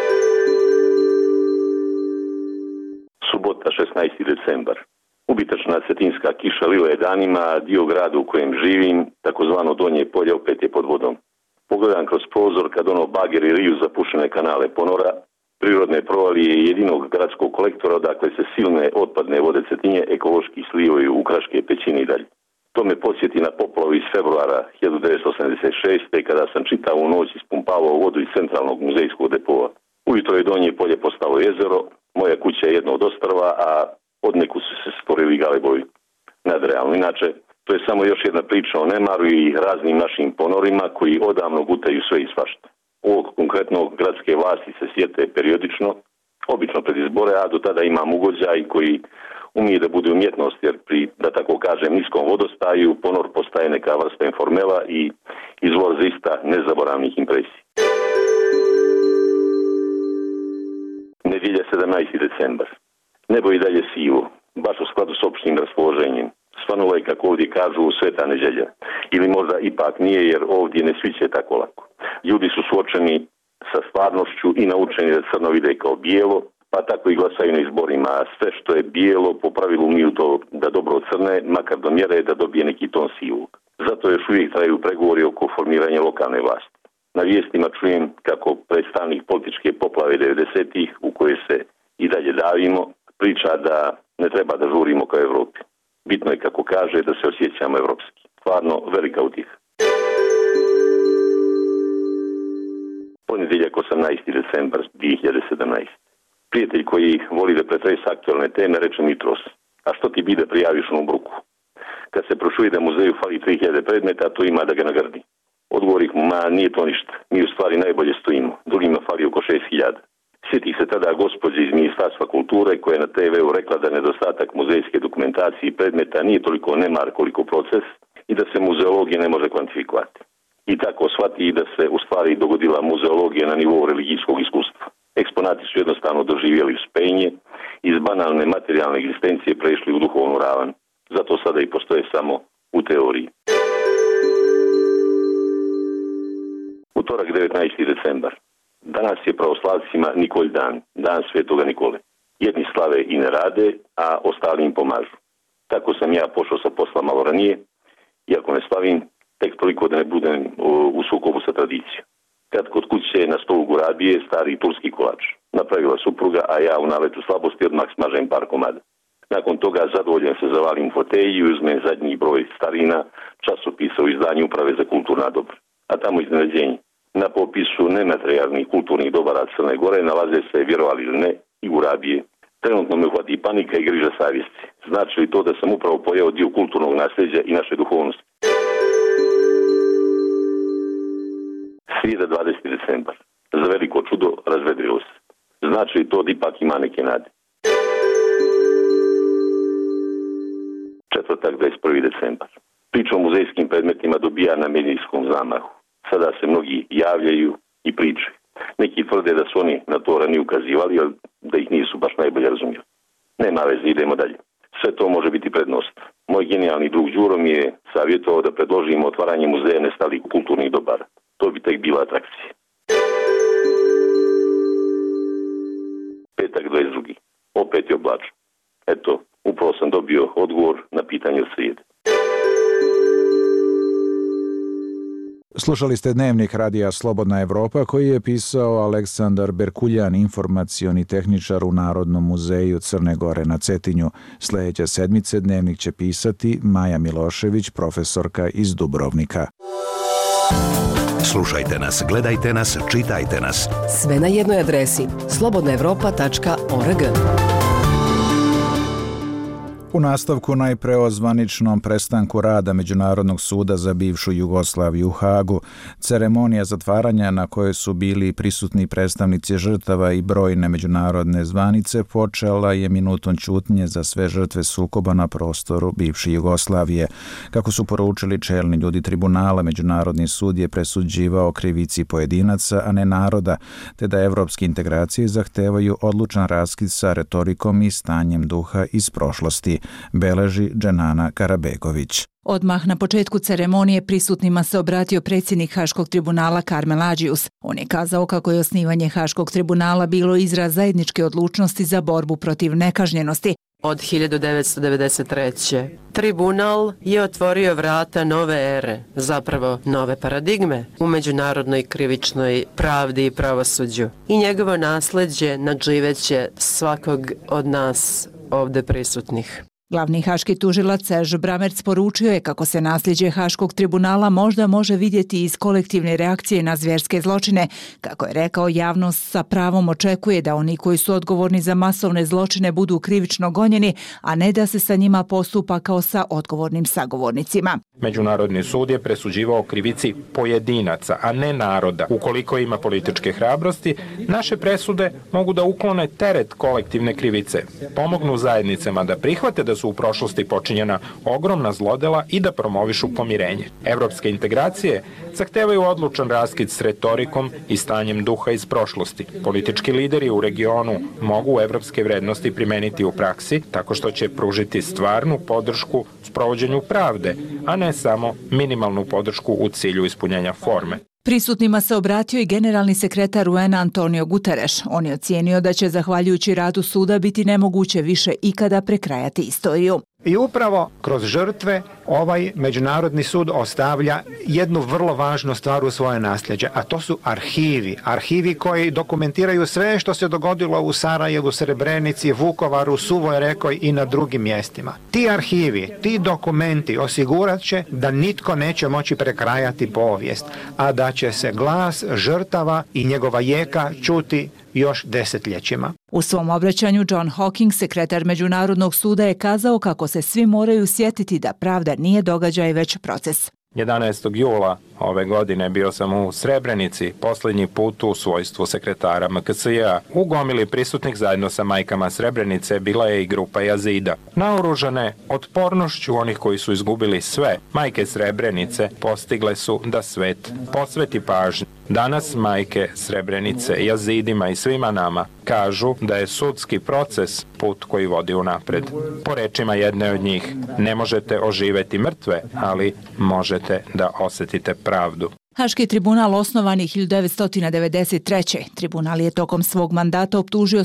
Subota, 16. decembar. Ubitačna cetinska kiša lila je danima, dio grada u kojem živim, takozvano Donje polje, opet je pod vodom. Pogledam kroz prozor kad ono bageri riju zapušene kanale ponora, prirodne provalije jedinog gradskog kolektora, odakle se silne otpadne vode Cetinje ekološki slivaju u kraške pećine i dalje. To me podsjeti na poplavu iz februara 1986. kada sam čitavu noć ispumpavao vodu iz centralnog muzejskog depova. Ujutro je Donje polje postalo jezero, moja kuća je jedno od ostrva, a odneku su se stvorili galebovi. Nadrealno. Inače, to je samo još jedna priča o nemaru i raznim našim ponorima koji odavno gutaju sve i svašta. Ovog konkretnog gradske vlasti se sjete periodično, obično pred izbore, a do tada imam ugođaj koji umije da bude umjetnost, jer pri, da tako kažem, niskom vodostaju ponor postaje neka vrsta informela i izvor zaista nezaboravnih impresija. Nedjelja, 17. decembar. Nebo je dalje sivo, baš u skladu s opštim raspoloženjem. Svanulo je, kako ovdje kažu, sveta neđelja. Ili možda ipak nije, jer ovdje ne sviće tako lako. Ljudi su suočeni sa stvarnošću i naučeni da crno vide kao bijelo, pa tako i glasaju na izborima. Sve što je bijelo po pravilu umiju to da dobro crne, makar do mjere da dobije neki ton sivog. Zato još uvijek traju pregovori oko formiranja lokalne vlasti. Na vijestima čujem kako predstavnik političke poplave 90-ih, u kojoj se i dalje davimo, priča da ne treba da žurimo kao Evropi. Bitno je, kako kaže, da se osjećamo evropski. Stvarno velika utjeha. Ponedjeljak 18. decembar 2017. Prijatelj koji voli da pretresa aktualne teme reče Mitros: a što ti bi da prijaviš onu bruku? Kad se prošuje da muzeju fali 3000 predmeta, to ima da ga nagrdi. Odgovorih mu: ma nije to ništa, mi u stvari najbolje stojimo, drugima fali oko 6000. Sjetih se tada gospođe iz Ministarstva kulture koja je na TV-u rekla da nedostatak muzejske dokumentacije i predmeta nije toliko nemar koliko proces i da se muzeologija ne može kvantifikovati. I tako shvati i da se u stvari dogodila muzeologija na nivou religijskog iskustva. Eksponati su jednostavno doživjeli uspenje, iz banalne materijalne egzistencije prešli u duhovnu ravan. Zato sada i postoje samo u teoriji. Utorak 19. decembar. Danas je pravoslavcima Nikolj dan, dan Svetoga Nikole. Jedni slave i ne rade, a ostali im pomažu. Tako sam ja pošao sa posla malo ranije, iako ne slavim, tek toliko da ne budem u sukobu sa tradicijom. Kad kod kuće na stolu gurabije stari turski kolač. Napravila supruga, a ja u naletu slabosti odmah smažem par komada. Nakon toga zadovoljen se zavalim u fotelji i uzmem zadnji broj starina, časopisa u izdanju Uprave za kulturna dobra. A tamo iznenađenje. Na popisu nematerijalnih kulturnih dobara Crne Gore nalaze se, vjerovali ili ne, i gurabije. Trenutno me uhvati panika i griža savjesti. Znači li to da sam upravo pojeo dio kulturnog nasljeđa i naše duhovnosti? Srijeda 20. decembar. Za veliko čudo razvedrilo se. Znači li to da ipak ima neke nade? Četvrtak 21. decembar. Priča o muzejskim predmetima dobija na medijskom zamahu. Sada se mnogi javljaju i pričaju. Neki tvrde da su oni na to ranije ukazivali, ali da ih nisu baš najbolje razumjeli. Nema veze, idemo dalje. Sve to može biti prednost. Moj genijalni drug Đuro mi je savjetovao da predložimo otvaranje muzeja nestalih kulturnih dobara. To bi tek bila atrakcija. Petak 22. Opet je oblačno. Eto, upravo sam dobio odgovor na pitanje od srijede. Slušali ste dnevnik radija Slobodna Evropa koji je pisao Aleksandar Berkuljan, informacioni tehničar u Narodnom muzeju Crne Gore na Cetinju. Sljedeće sedmice dnevnik će pisati Maja Milošević, profesorka iz Dubrovnika. Slušajte nas, gledajte nas, čitajte nas. Sve na jednoj adresi slobodnaevropa.org. U nastavku najpre o zvaničnom prestanku rada Međunarodnog suda za bivšu Jugoslaviju u Hagu. Ceremonija zatvaranja na kojoj su bili prisutni predstavnici žrtava i brojne međunarodne zvanice počela je minutom ćutnje za sve žrtve sukoba na prostoru bivše Jugoslavije. Kako su poručili čelni ljudi tribunala, Međunarodni sud je presuđivao krivici pojedinaca, a ne naroda, te da evropske integracije zahtevaju odlučan raskid sa retorikom i stanjem duha iz prošlosti, beleži Dženana Karabegović. Odmah na početku ceremonije prisutnima se obratio predsjednik Haškog tribunala Karmel Adžius. On je kazao kako je osnivanje Haškog tribunala bilo izraz zajedničke odlučnosti za borbu protiv nekažnjenosti. Od 1993. Tribunal je otvorio vrata nove ere, zapravo nove paradigme u međunarodnoj krivičnoj pravdi i pravosuđu. I njegovo nasljeđe nadživeće svakog od nas ovdje prisutnih. Glavni haški tužilac Serž Bramerc poručio je kako se nasljeđe Haškog tribunala možda može vidjeti iz kolektivne reakcije na zvjerske zločine. Kako je rekao, javnost sa pravom očekuje da oni koji su odgovorni za masovne zločine budu krivično gonjeni, a ne da se sa njima postupa kao sa odgovornim sagovornicima. Međunarodni sud je presuđivao krivici pojedinaca, a ne naroda. Ukoliko ima političke hrabrosti, naše presude mogu da uklone teret kolektivne krivice, pomognu zajednicama da prihvate da su u prošlosti počinjena ogromna zlodela i da promovišu pomirenje. Evropske integracije zahtevaju odlučan raskid s retorikom i stanjem duha iz prošlosti. Politički lideri u regionu mogu evropske vrednosti primeniti u praksi tako što će pružiti stvarnu podršku sprovođenju pravde, a ne samo minimalnu podršku u cilju ispunjenja forme. Prisutnima se obratio i generalni sekretar UN-a Antonio Guterres. On je ocijenio da će zahvaljujući radu suda biti nemoguće više ikada prekrajati istoriju. I upravo kroz žrtve ovaj Međunarodni sud ostavlja jednu vrlo važnu stvar u svoje nasljeđe, a to su arhivi. Arhivi koji dokumentiraju sve što se dogodilo u Sarajevu, Srebrenici, Vukovaru, Suvoj Rekoj i na drugim mjestima. Ti arhivi, ti dokumenti osigurat će da nitko neće moći prekrajati povijest, a da će se glas žrtava i njegova jeka čuti još desetljećima. U svom obraćanju John Hawking, sekretar Međunarodnog suda, je kazao kako se svi moraju sjetiti da pravda nije događaj već proces. 11. jula ove godine bio sam u Srebrenici, posljednji put u svojstvu sekretara MKSJ-a. U gomili prisutnih zajedno sa majkama Srebrenice bila je i grupa Jazida. Naoružane otpornošću onih koji su izgubili sve, majke Srebrenice postigle su da svet posveti pažnju. Danas majke Srebrenice, Jazidima i svima nama kažu da je sudski proces put koji vodi unapred. Po rečima jedne od njih, ne možete oživeti mrtve, ali možete da osjetite pravdu. Haški tribunal osnovan je 1993. Tribunal je tokom svog mandata optužio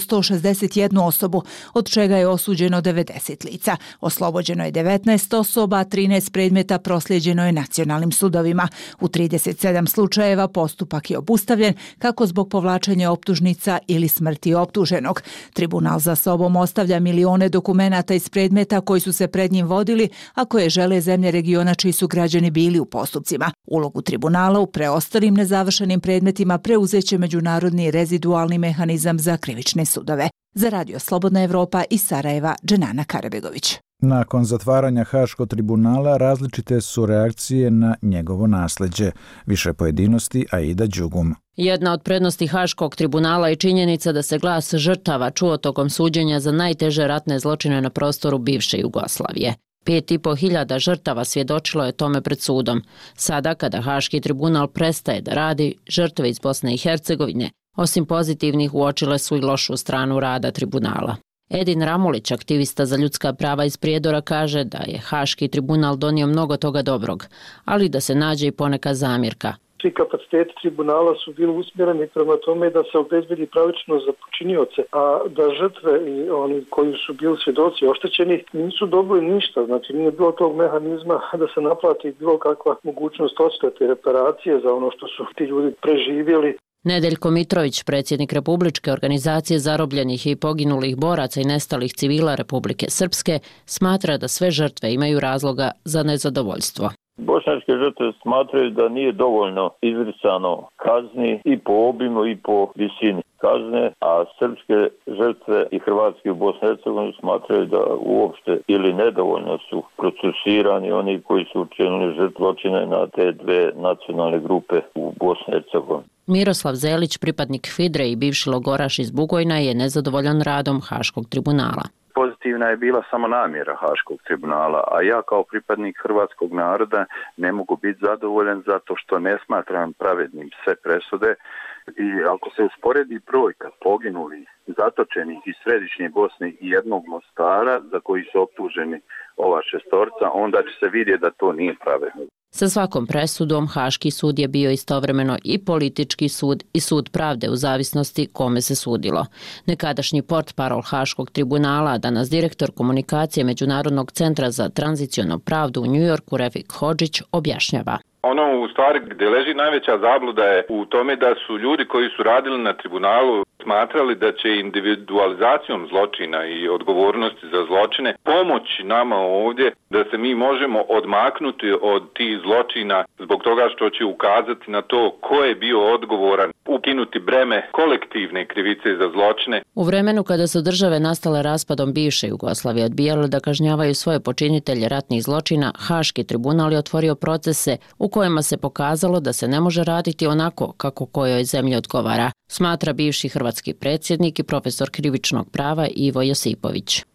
161 osobu, od čega je osuđeno 90 lica. Oslobođeno je 19 osoba, a 13 predmeta proslijeđeno je nacionalnim sudovima. U 37 slučajeva postupak je obustavljen, kako zbog povlačenja optužnica ili smrti optuženog. Tribunal za sobom ostavlja milione dokumenata iz predmeta koji su se pred njim vodili, a koje žele zemlje regiona čiji su građani bili u postupcima. Ulogu tribunala u preostalim nezavršenim predmetima preuzeće međunarodni rezidualni mehanizam za krivične sudove. Za Radio Slobodna Evropa iz Sarajeva, Dženana Karabegović. Nakon zatvaranja Haškog tribunala različite su reakcije na njegovo nasleđe. Više pojedinosti Aida Đugum. Jedna od prednosti Haškog tribunala je činjenica da se glas žrtava čuo tokom suđenja za najteže ratne zločine na prostoru bivše Jugoslavije. 5.500 žrtava svjedočilo je tome pred sudom. Sada, kada Haški tribunal prestaje da radi, žrtve iz Bosne i Hercegovine, osim pozitivnih, uočile su i lošu stranu rada tribunala. Edin Ramulić, aktivista za ljudska prava iz Prijedora, kaže da je Haški tribunal donio mnogo toga dobrog, ali da se nađe i poneka zamjerka. Svi kapaciteti tribunala su bili usmjereni prema tome da se obezbedi pravičnost za počinioce, a da žrtve i oni koji su bili svjedoci oštećeni nisu dobili ništa. Znači nije bilo tog mehanizma da se naplati bilo kakva mogućnost odštete reparacije za ono što su ti ljudi preživjeli. Nedeljko Mitrović, predsjednik Republičke organizacije zarobljenih i poginulih boraca i nestalih civila Republike Srpske, smatra da sve žrtve imaju razloga za nezadovoljstvo. Bošnjačke žrtve smatraju da nije dovoljno izricano kazni i po obimu i po visini kazne, a srpske žrtve i hrvatski u Bosni i Hercegovini smatraju da uopšte ili nedovoljno su procesirani oni koji su učinili zločine na te dve nacionalne grupe u Bosni i Hercegovini. Miroslav Zelić, pripadnik FIDRE i bivši logoraš iz Bugojna, je nezadovoljan radom Haškog tribunala. Pozitivna je bila samo namjera Haškog tribunala, a ja kao pripadnik hrvatskog naroda ne mogu biti zadovoljan zato što ne smatram pravednim sve presude. I ako se usporedi brojka poginulih, zatočenih iz središnje Bosne i jednog Mostara za koji su optuženi ova šestorca, onda će se vidjeti da to nije pravedno. Sa svakom presudom Haški sud je bio istovremeno i politički sud i sud pravde u zavisnosti kome se sudilo. Nekadašnji portparol Haškog tribunala, danas direktor komunikacije Međunarodnog centra za tranzicionalnu pravdu u Njujorku, Refik Hodžić, objašnjava. Ono u stvari gdje leži najveća zabluda je u tome da su ljudi koji su radili na tribunalu smatrali da će individualizacijom zločina i odgovornosti za zločine pomoći nama ovdje da se mi možemo odmaknuti od tih zločina zbog toga što će ukazati na to ko je bio odgovoran, ukinuti breme kolektivne krivice za zločine. U vremenu kada su države nastale raspadom bivše Jugoslavije odbijale da kažnjavaju svoje počinitelje ratnih zločina, Haški tribunal je otvorio procese u kojima se pokazalo da se ne može raditi onako kako kojoj zemlji odgovara, smatra bivši hrvatski predsjednik i profesor krivičnog prava Ivo Josipović.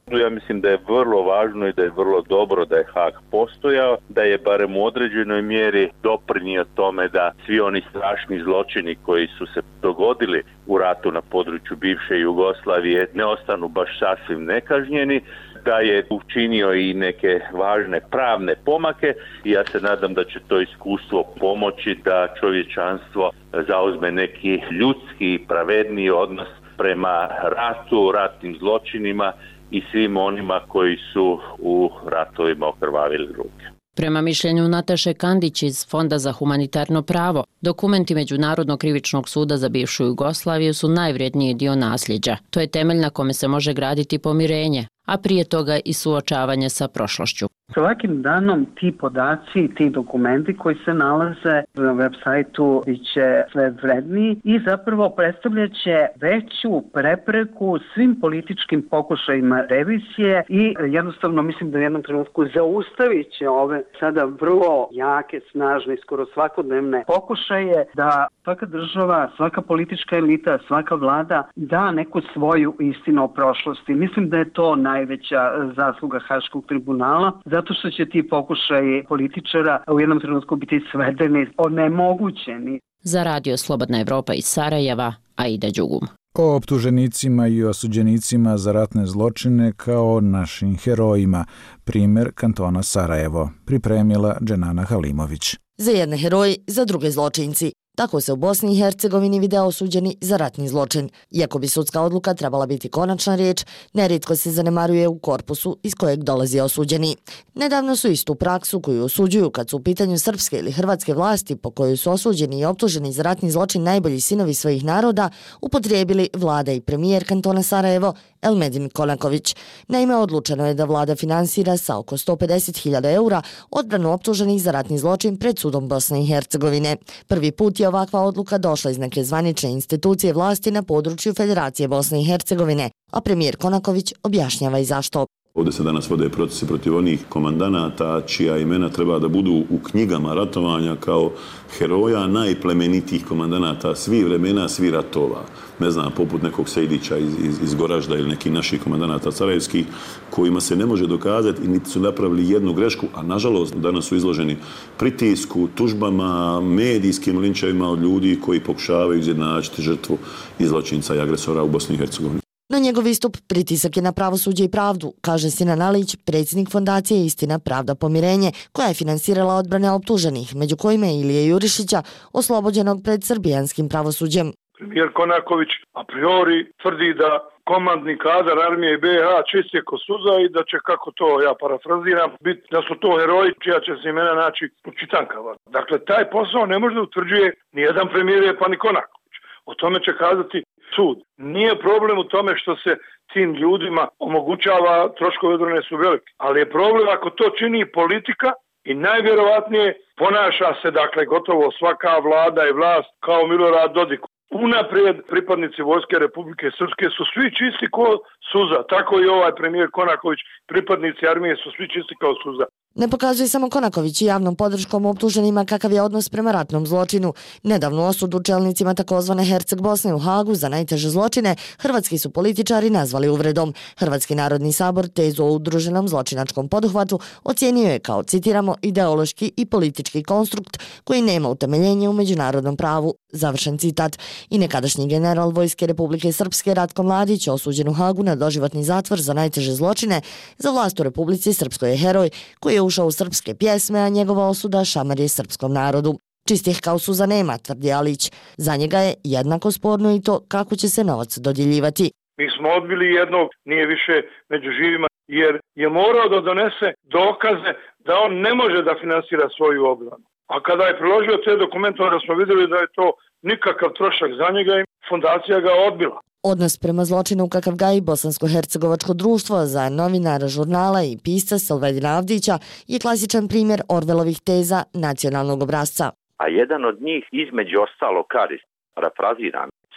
Ja mislim da je vrlo važno i da je vrlo dobro da je Haag postojao, da je barem u određenoj mjeri doprinio tome da svi oni strašni zločini koji su se dogodili u ratu na području bivše Jugoslavije ne ostanu baš sasvim nekažnjeni, da je učinio i neke važne pravne pomake i ja se nadam da će to iskustvo pomoći da čovječanstvo zauzme neki ljudski, pravedniji odnos prema ratu, ratnim zločinima i svim onima koji su u ratovima okrvavili ruke. Prema mišljenju Nataše Kandić iz Fonda za humanitarno pravo, dokumenti Međunarodnog krivičnog suda za bivšu Jugoslaviju su najvrijedniji dio nasljeđa. To je temelj na kome se može graditi pomirenje, a prije toga i suočavanje sa prošlošću. Svakim danom ti podaci, ti dokumenti koji se nalaze na web sajtu biće sve vredniji i zapravo predstavljaće veću prepreku svim političkim pokušajima revizije i jednostavno mislim da u jednom trenutku zaustavit će ove sada vrlo jake, snažne i skoro svakodnevne pokušaje da svaka država, svaka politička elita, svaka vlada da neku svoju istinu o prošlosti. Mislim da je to najveća zasluga Haškog tribunala, zato što će ti pokušaji političara u jednom trenutku biti svedeni, onemogućeni. Za Radio Slobodna Evropa iz Sarajeva, Aida Đugum. O optuženicima i osuđenicima za ratne zločine kao našim herojima, primjer kantona Sarajevo, pripremila Dženana Halimović. Za jedne heroji, za druge zločinci. Tako se u Bosni i Hercegovini vide osuđeni za ratni zločin. Iako bi sudska odluka trebala biti konačna riječ, nerijetko se zanemaruje u korpusu iz kojeg dolazi osuđeni. Nedavno su istu praksu koju osuđuju kad su u pitanju srpske ili hrvatske vlasti po kojoj su osuđeni i optuženi za ratni zločin najbolji sinovi svojih naroda upotrijebili vlada i premijer kantona Sarajevo Elmedin Konaković. Naime, odlučeno je da vlada finansira sa oko 150.000 eura odbranu optuženih za ratni zločin pred sudom Bosne i Hercegovine. Prvi put je ovakva odluka došla iz neke zvanične institucije vlasti na području Federacije Bosne i Hercegovine, a premijer Konaković objašnjava i zašto. Ovdje se danas vode procesi protiv onih komandanata čija imena treba da budu u knjigama ratovanja kao heroja najplemenitijih komandanata svih vremena, svih ratova. Ne znam, poput nekog Sejdića iz Goražda ili nekih naših komandanata sarajevskih, kojima se ne može dokazati i niti su napravili jednu grešku, a nažalost danas su izloženi pritisku, tužbama, medijskim linčevima od ljudi koji pokušavaju izjednačiti žrtvu i zločinca i agresora u Bosni i Hercegovini. No njegov istup pritisak je na pravosuđe i pravdu, kaže Sinan Alić, predsjednik fondacije Istina, pravda, pomirenje, koja je finansirala odbrane optuženih, među kojima je Ilije Jurišića, oslobođenog pred srbijanskim pravosuđem. Premijer Konaković a priori tvrdi da komandni kadar armije BiH čisti ko suza i da će, kako to ja parafraziram, biti da su to heroji čija će se imena naći u čitankama. Dakle, taj posao ne može da utvrđuje ni jedan premijer pa ni Konaković. O tome će kazati sud. Nije problem u tome što se tim ljudima omogućava, troškovi odbrane su veliki, ali je problem ako to čini politika i najvjerovatnije ponaša se, dakle, gotovo svaka vlada i vlast kao Milorad Dodik. Unaprijed pripadnici Vojske Republike Srpske su svi čisti kao suza, tako i ovaj premijer Konaković, pripadnici armije su svi čisti kao suza. Ne pokazuje samo Konaković i javnom podrškom optuženima kakav je odnos prema ratnom zločinu. Nedavnu osudu čelnicima takozvane Herceg Bosne u Hagu za najteže zločine hrvatski su političari nazvali uvredom. Hrvatski narodni sabor tezu o udruženom zločinačkom poduhvatu ocijenio je kao, citiramo, ideološki i politički konstrukt koji nema utemeljenje u međunarodnom pravu. Završen citat. I nekadašnji general Vojske Republike Srpske Ratko Mladić, osuđen u Hagu na doživotni zatvor za najteže zločine, za vlast u Republici Srpskoj je heroj koji je ušao u srpske pjesme, a njegova osuda šamar je srpskom narodu. Čistih kao suza nema, tvrdi Alić. Za njega je jednako sporno i to kako će se novac dodjeljivati. Mi smo odbili jednog, nije više među živima, jer je morao da donese dokaze da on ne može da finansira svoju obranu. A kada je priložio te dokumente, onda smo vidjeli da je to nikakav trošak za njega i fondacija ga odbila. Odnos prema zločinu kakav gaji Bosansko-hercegovačko društvo za novinara, žurnala i pisca Selvedina Avdića je klasičan primjer Orvelovih teza nacionalnog obrazca. A jedan od njih između ostalo kaže, parafraziram,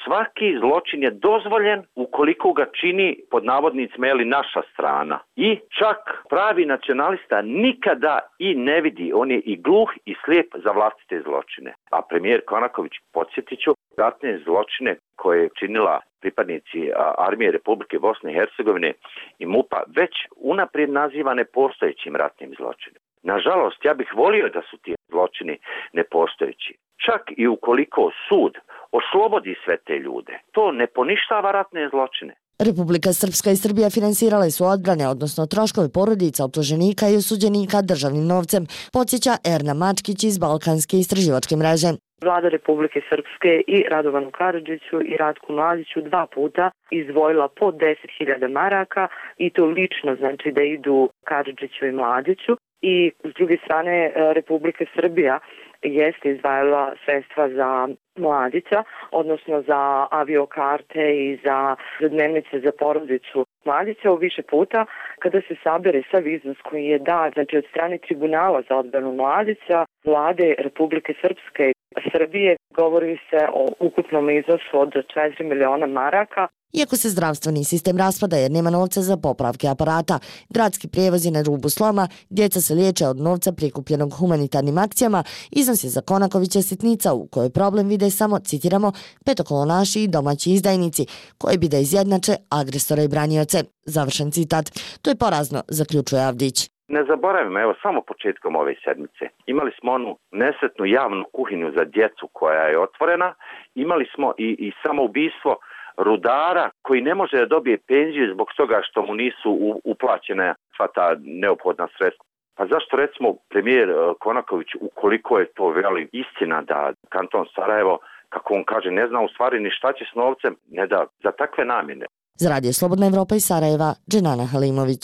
Svaki zločin je dozvoljen ukoliko ga čini pod navodnicima naša strana. I čak pravi nacionalista nikada i ne vidi, on je i gluh i slijep za vlastite zločine. A premijer Konaković, podsjetit ću, ratne zločine koje je činila pripadnici armije Republike Bosne i Hercegovine i MUP-a već unaprijed naziva nepostojećim ratnim zločinima. Nažalost, ja bih volio da su ti zločini nepostojeći. Čak i ukoliko sud oslobodi sve te ljude, to ne poništava ratne zločine. Republika Srpska i Srbija finansirale su odbrane, odnosno troškove porodica optuženika i osuđenika državnim novcem, podsjeća Erna Mačkić iz Balkanske istraživačke mreže. Vlada Republike Srpske i Radovanu Karadžiću i Ratku Mladiću 2 puta izdvojila po 10.000 maraka i to lično, znači da idu Karadžiću i Mladiću. I s druge strane Republika Srbija jeste izdvajala sredstva za Mladića, odnosno za aviokarte i za dnevnice za porodicu Mladića u više puta. Kada se sabere sav iznos koji je dat, znači od strane Tribunala za odbranu Mladića, Vlade Republike Srpske i Srbije, govori se o ukupnom iznosu od 4 miliona maraka. Iako se zdravstveni sistem raspada jer nema novca za popravke aparata, gradski prijevoz je na rubu sloma, djeca se liječe od novca prikupljenog humanitarnim akcijama, iznos je za Konakovića sitnica u kojoj problem vide samo, citiramo, petokolonaši i domaći izdajnici, koji bi da izjednače agresora i branioce. Završen citat. To je porazno, zaključuje Avdić. Ne zaboravimo, evo, samo početkom ove sedmice. Imali smo onu nesretnu javnu kuhinju za djecu koja je otvorena, imali smo i samoubistvo rudara koji ne može da dobije penziju zbog toga što mu nisu uplaćene sva ta neophodna sredstva. Pa zašto recimo premijer Konaković, ukoliko je to veli istina da kanton Sarajevo, kako on kaže, ne zna u stvari ni šta će s novcem, ne da za takve namjene. Za Radio Slobodna Evropa iz Sarajeva, Dženana Halimović.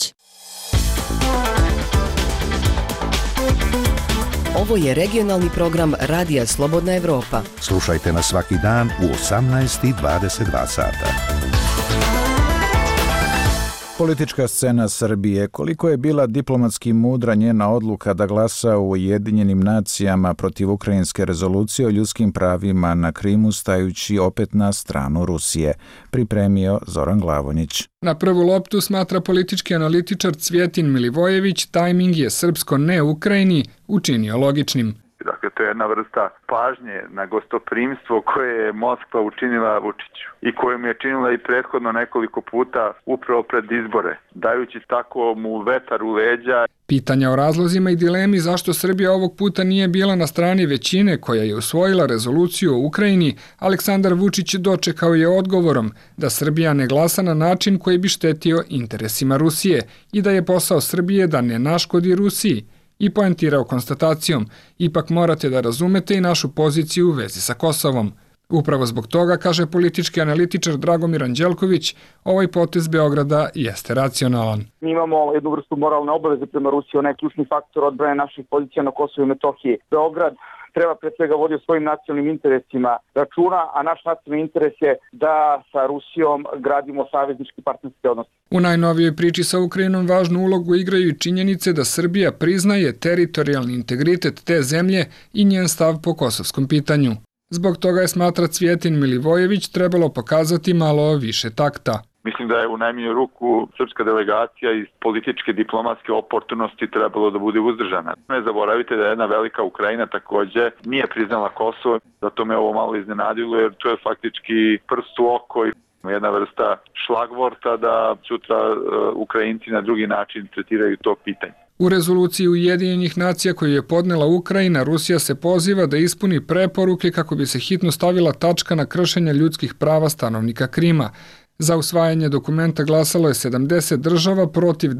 Ovo je regionalni program Radija Slobodna Evropa. Slušajte nas svaki dan u 18:22 sata. Politička scena Srbije. Koliko je bila diplomatski mudra njena odluka da glasa u Ujedinjenim nacijama protiv ukrajinske rezolucije o ljudskim pravima na Krimu, stajući opet na stranu Rusije, pripremio Zoran Glavonjić. Na prvu loptu, smatra politički analitičar Cvjetin Milivojević, tajming je srpsko ne Ukrajini učinio logičnim. Dakle, to je jedna vrsta pažnje na gostoprimstvo koje je Moskva učinila Vučiću i koje mu je činila i prethodno nekoliko puta upravo pred izbore, dajući tako mu vetar u leđa. Pitanja o razlozima i dilemi zašto Srbija ovog puta nije bila na strani većine koja je usvojila rezoluciju o Ukrajini, Aleksandar Vučić dočekao je odgovorom da Srbija ne glasa na način koji bi štetio interesima Rusije i da je posao Srbije da ne naškodi Rusiji. I poentirao konstatacijom, ipak morate da razumete i našu poziciju u vezi sa Kosovom. Upravo zbog toga, kaže politički analitičar Dragomir Anđelković, ovaj potez Beograda jeste racionalan. Mi imamo jednu vrstu moralne obaveze prema Rusiji, ona je ključni faktor odbrane naših pozicija na Kosovu i Metohiji. Beograd treba pre svega vodi o svojim nacionalnim interesima računa, a naš nacionalni interes je da sa Rusijom gradimo saveznički partnerski odnos. U najnovijoj priči sa Ukrajinom važnu ulogu igraju i činjenice da Srbija priznaje teritorijalni integritet te zemlje i njen stav po kosovskom pitanju. Zbog toga je, smatra Cvjetin Milivojević, trebalo pokazati malo više takta. Mislim da je u najmanju ruku srpska delegacija iz političke diplomatske oportunosti trebalo da bude uzdržana. Ne zaboravite da jedna velika Ukrajina takođe nije priznala Kosovo, zato me ovo malo iznenadilo jer to je faktički prst u oko i jedna vrsta šlagvorta da sutra Ukrajinci na drugi način tretiraju to pitanje. U rezoluciji Ujedinjenih nacija koju je podnela Ukrajina, Rusija se poziva da ispuni preporuke kako bi se hitno stavila tačka na kršenje ljudskih prava stanovnika Krima. Za usvajanje dokumenta glasalo je 70 država protiv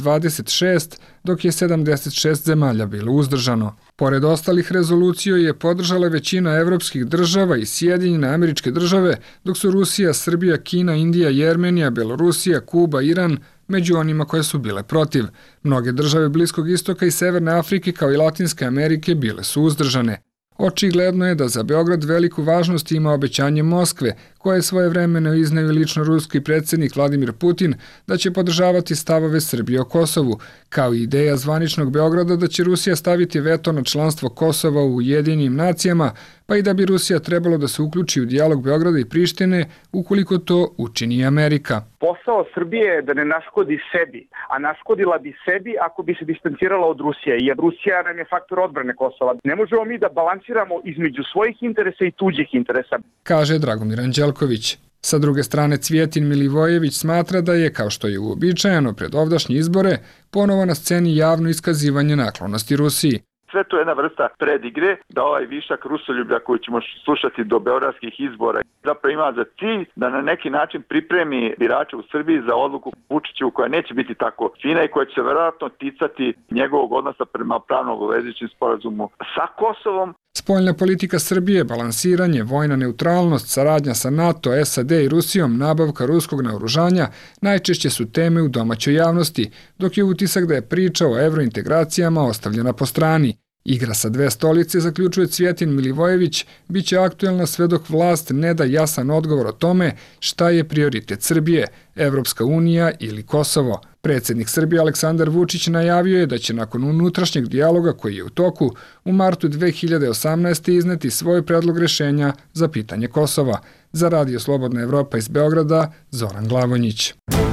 26, dok je 76 zemalja bilo uzdržano. Pored ostalih rezoluciju je podržala većina evropskih država i Sjedinjene Američke Države, dok su Rusija, Srbija, Kina, Indija, Jermenija, Belorusija, Kuba, Iran među onima koje su bile protiv. Mnoge države Bliskog istoka i Severne Afrike kao i Latinske Amerike bile su uzdržane. Očigledno je da za Beograd veliku važnost ima obećanje Moskve, koje svojevremeno izneo lično ruski predsjednik Vladimir Putin da će podržavati stavove Srbije o Kosovu, kao i ideja zvaničnog Beograda da će Rusija staviti veto na članstvo Kosova u Ujedinjenim nacijama, pa i da bi Rusija trebalo da se uključi u dijalog Beograda i Prištine ukoliko to učini Amerika. Posao Srbije je da ne naškodi sebi, a naškodila bi sebi ako bi se distancirala od Rusije, jer Rusija nam je faktor odbrane Kosova. Ne možemo mi da balansiramo između svojih interesa i tuđih interesa, kaže Dragomir Anđelković. Sa druge strane, Cvjetin Milivojević smatra da je, kao što je uobičajeno pred ovdašnje izbore, ponovo na sceni javno iskazivanje naklonosti Rusiji. Sve to je jedna vrsta predigre da ovaj višak rusoljublja koji ćemo slušati do beogradskih izbora zapravo ima za cilj da na neki način pripremi birače u Srbiji za odluku Vučiću koja neće biti tako fina i koja će se verovatno ticati njegovog odnosa prema pravno obavezujućem sporazumu sa Kosovom. Spoljna politika Srbije, balansiranje, vojna neutralnost, saradnja sa NATO, SAD i Rusijom, nabavka ruskog naoružanja najčešće su teme u domaćoj javnosti, dok je utisak da je priča o evrointegracijama ostavljena po strani. Igra sa dve stolice, zaključuje Cvjetin Milivojević, bit će aktuelna sve dok vlast ne da jasan odgovor o tome šta je prioritet Srbije, Evropska unija ili Kosovo. Predsjednik Srbije Aleksandar Vučić najavio je da će nakon unutrašnjeg dijaloga koji je u toku u martu 2018. izneti svoj predlog rješenja za pitanje Kosova. Za Radio Slobodna Evropa iz Beograda, Zoran Glavonjić.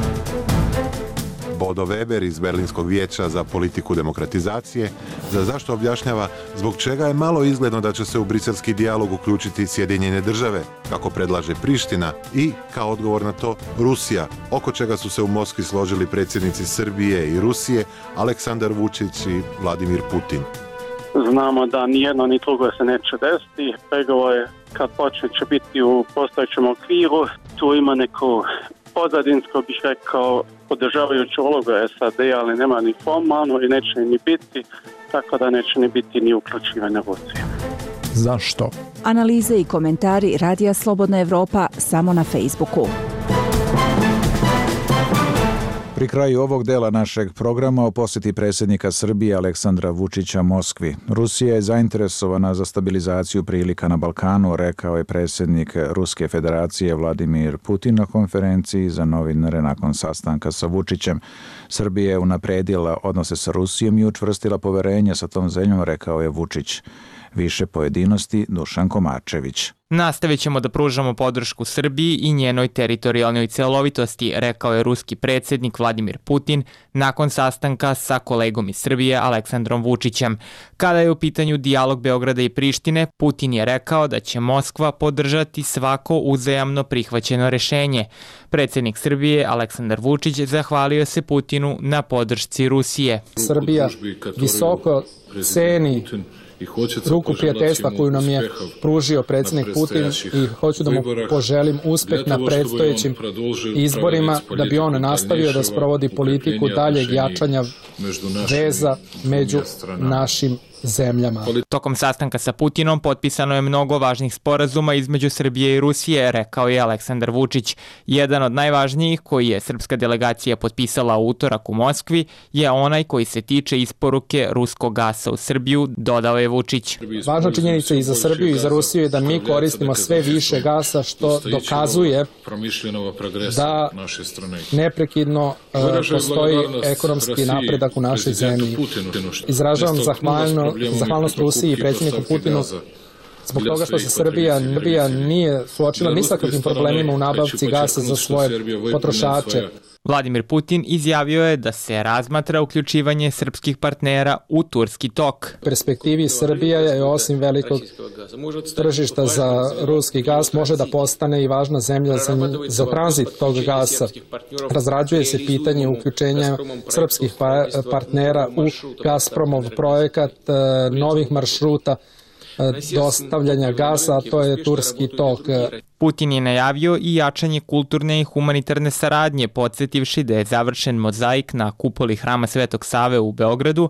Bodo Weber iz Berlinskog vijeća za politiku demokratizacije za zašto objašnjava zbog čega je malo izgledno da će se u briselski dijalog uključiti Sjedinjene države, kako predlaže Priština i, kao odgovor na to, Rusija, oko čega su se u Moskvi složili predsjednici Srbije i Rusije, Aleksandar Vučić i Vladimir Putin. Znamo da ni jedno ni drugo se neće desiti. Pregovore kad počne će biti u postojećem okviru. Tu ima neku pozadinsko, bih rekao, podržavajuću ulogu SAD, ali nema ni formalno i neće ni biti, tako da neće ni biti ni uključivanja Rusije. Zašto? Analize i komentari Radija Slobodna Evropa samo na Facebooku. Pri kraju ovog dela našeg programa o posjeti predsjednika Srbije Aleksandra Vučića Moskvi. Rusija je zainteresovana za stabilizaciju prilika na Balkanu, rekao je predsjednik Ruske federacije Vladimir Putin na konferenciji za novinare nakon sastanka sa Vučićem. Srbija je unapredila odnose sa Rusijom i učvrstila poverenje sa tom zemljom, rekao je Vučić. Više pojedinosti Dušan Komačević. Nastavit ćemo da pružamo podršku Srbiji i njenoj teritorijalnoj celovitosti, rekao je ruski predsjednik Vladimir Putin nakon sastanka sa kolegom iz Srbije Aleksandrom Vučićem. Kada je u pitanju dijalog Beograda i Prištine, Putin je rekao da će Moskva podržati svako uzajamno prihvaćeno rešenje. Predsjednik Srbije Aleksandar Vučić zahvalio se Putinu na podršci Rusije. Srbija visoko ceni ruku prijateljstva koju nam je pružio predsjednik Putin i hoću da mu poželim uspeh na predstojećim izborima da bi on nastavio da sprovodi politiku daljeg jačanja veza među našim zemljama. Tokom sastanka sa Putinom potpisano je mnogo važnih sporazuma između Srbije i Rusije, rekao je Aleksandar Vučić. Jedan od najvažnijih koji je srpska delegacija potpisala u utorak u Moskvi je onaj koji se tiče isporuke ruskog gasa u Srbiju, dodao je Vučić. Važna činjenica i za Srbiju i za Rusiju je da mi koristimo sve više gasa, što dokazuje da neprekidno postoji ekonomski napredak u našoj zemlji. Izražavam zahvalnost Rusiji i predsjedniku Putinu zbog toga što se Srbija nije suočila ni sa kakvim problemima u nabavci gasa za svoje potrošače. Vladimir Putin izjavio je da se razmatra uključivanje srpskih partnera u turski tok. U perspektivi Srbija je osim velikog tržišta za ruski gas može da postane i važna zemlja za tranzit tog gasa. Razrađuje se pitanje uključenja srpskih partnera u Gazpromov projekat novih maršruta dostavljanja gasa, a to je turski tok. Putin je najavio i jačanje kulturne i humanitarne saradnje, podsjetivši da je završen mozaik na kupoli Hrama Svetog Save u Beogradu,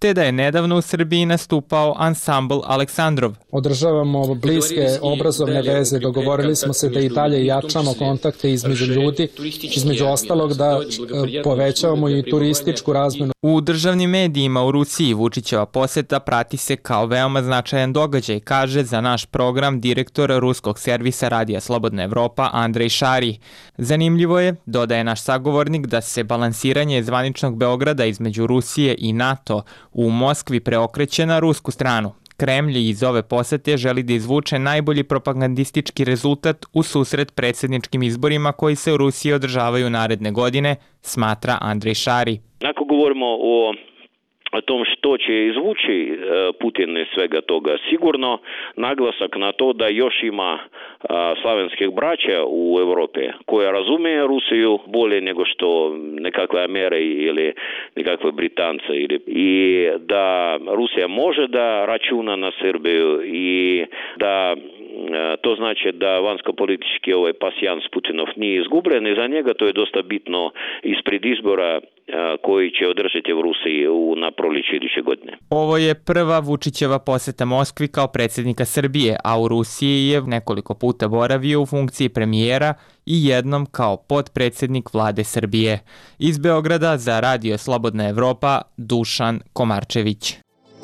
te da je nedavno u Srbiji nastupao ansambl Aleksandrov. Održavamo bliske obrazovne veze, dogovorili smo se da i dalje jačamo kontakte između ljudi, između ostalog da povećavamo i turističku razmenu. U državnim medijima u Rusiji Vučićeva poseta prati se kao veoma značajan događaj, kaže za naš program direktor ruskog servisa Radija Slobodna Evropa Andrej Šari. Zanimljivo je, dodaje naš sagovornik, da se balansiranje zvaničnog Beograda između Rusije i NATO u Moskvi preokreće na rusku stranu. Kremlj iz ove posete želi da izvuče najbolji propagandistički rezultat u susret predsjedničkim izborima koji se u Rusiji održavaju naredne godine, smatra Andrej Šari. Ako govorimo o tom što će izvući Putin iz svega toga, sigurno naglasak na to da još ima slavenskih braća u Europi koja razumije Rusiju bolje nego što nekakve Amere ili nekakve Britance. I da Rusija može da računa na Srbiju i da to znači da vanjsko-politički pasijans Putinov nije izgubljen i za njega to je dosta bitno ispred izbora koji će održati u Rusiji na proliče iduće godine. Ovo je prva Vučićeva poseta Moskvi kao predsjednika Srbije, a u Rusiji je nekoliko puta boravio u funkciji premijera i jednom kao potpredsjednik vlade Srbije. Iz Beograda za Radio Slobodna Evropa, Dušan Komarčević.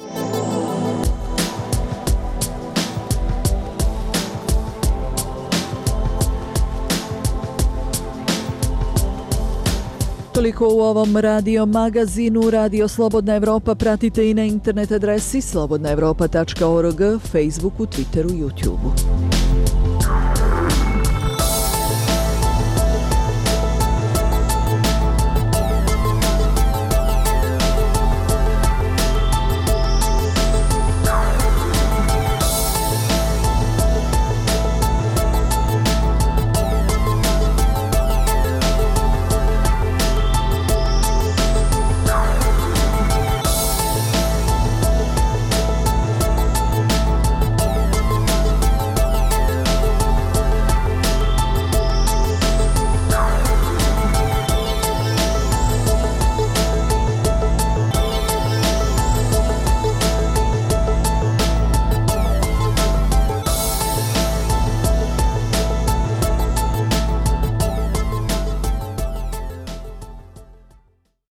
Toliko u ovom radio magazinu. Radio Slobodna Evropa pratite i na internet adresi slobodnaevropa.org, Facebooku, Twitteru, YouTubeu.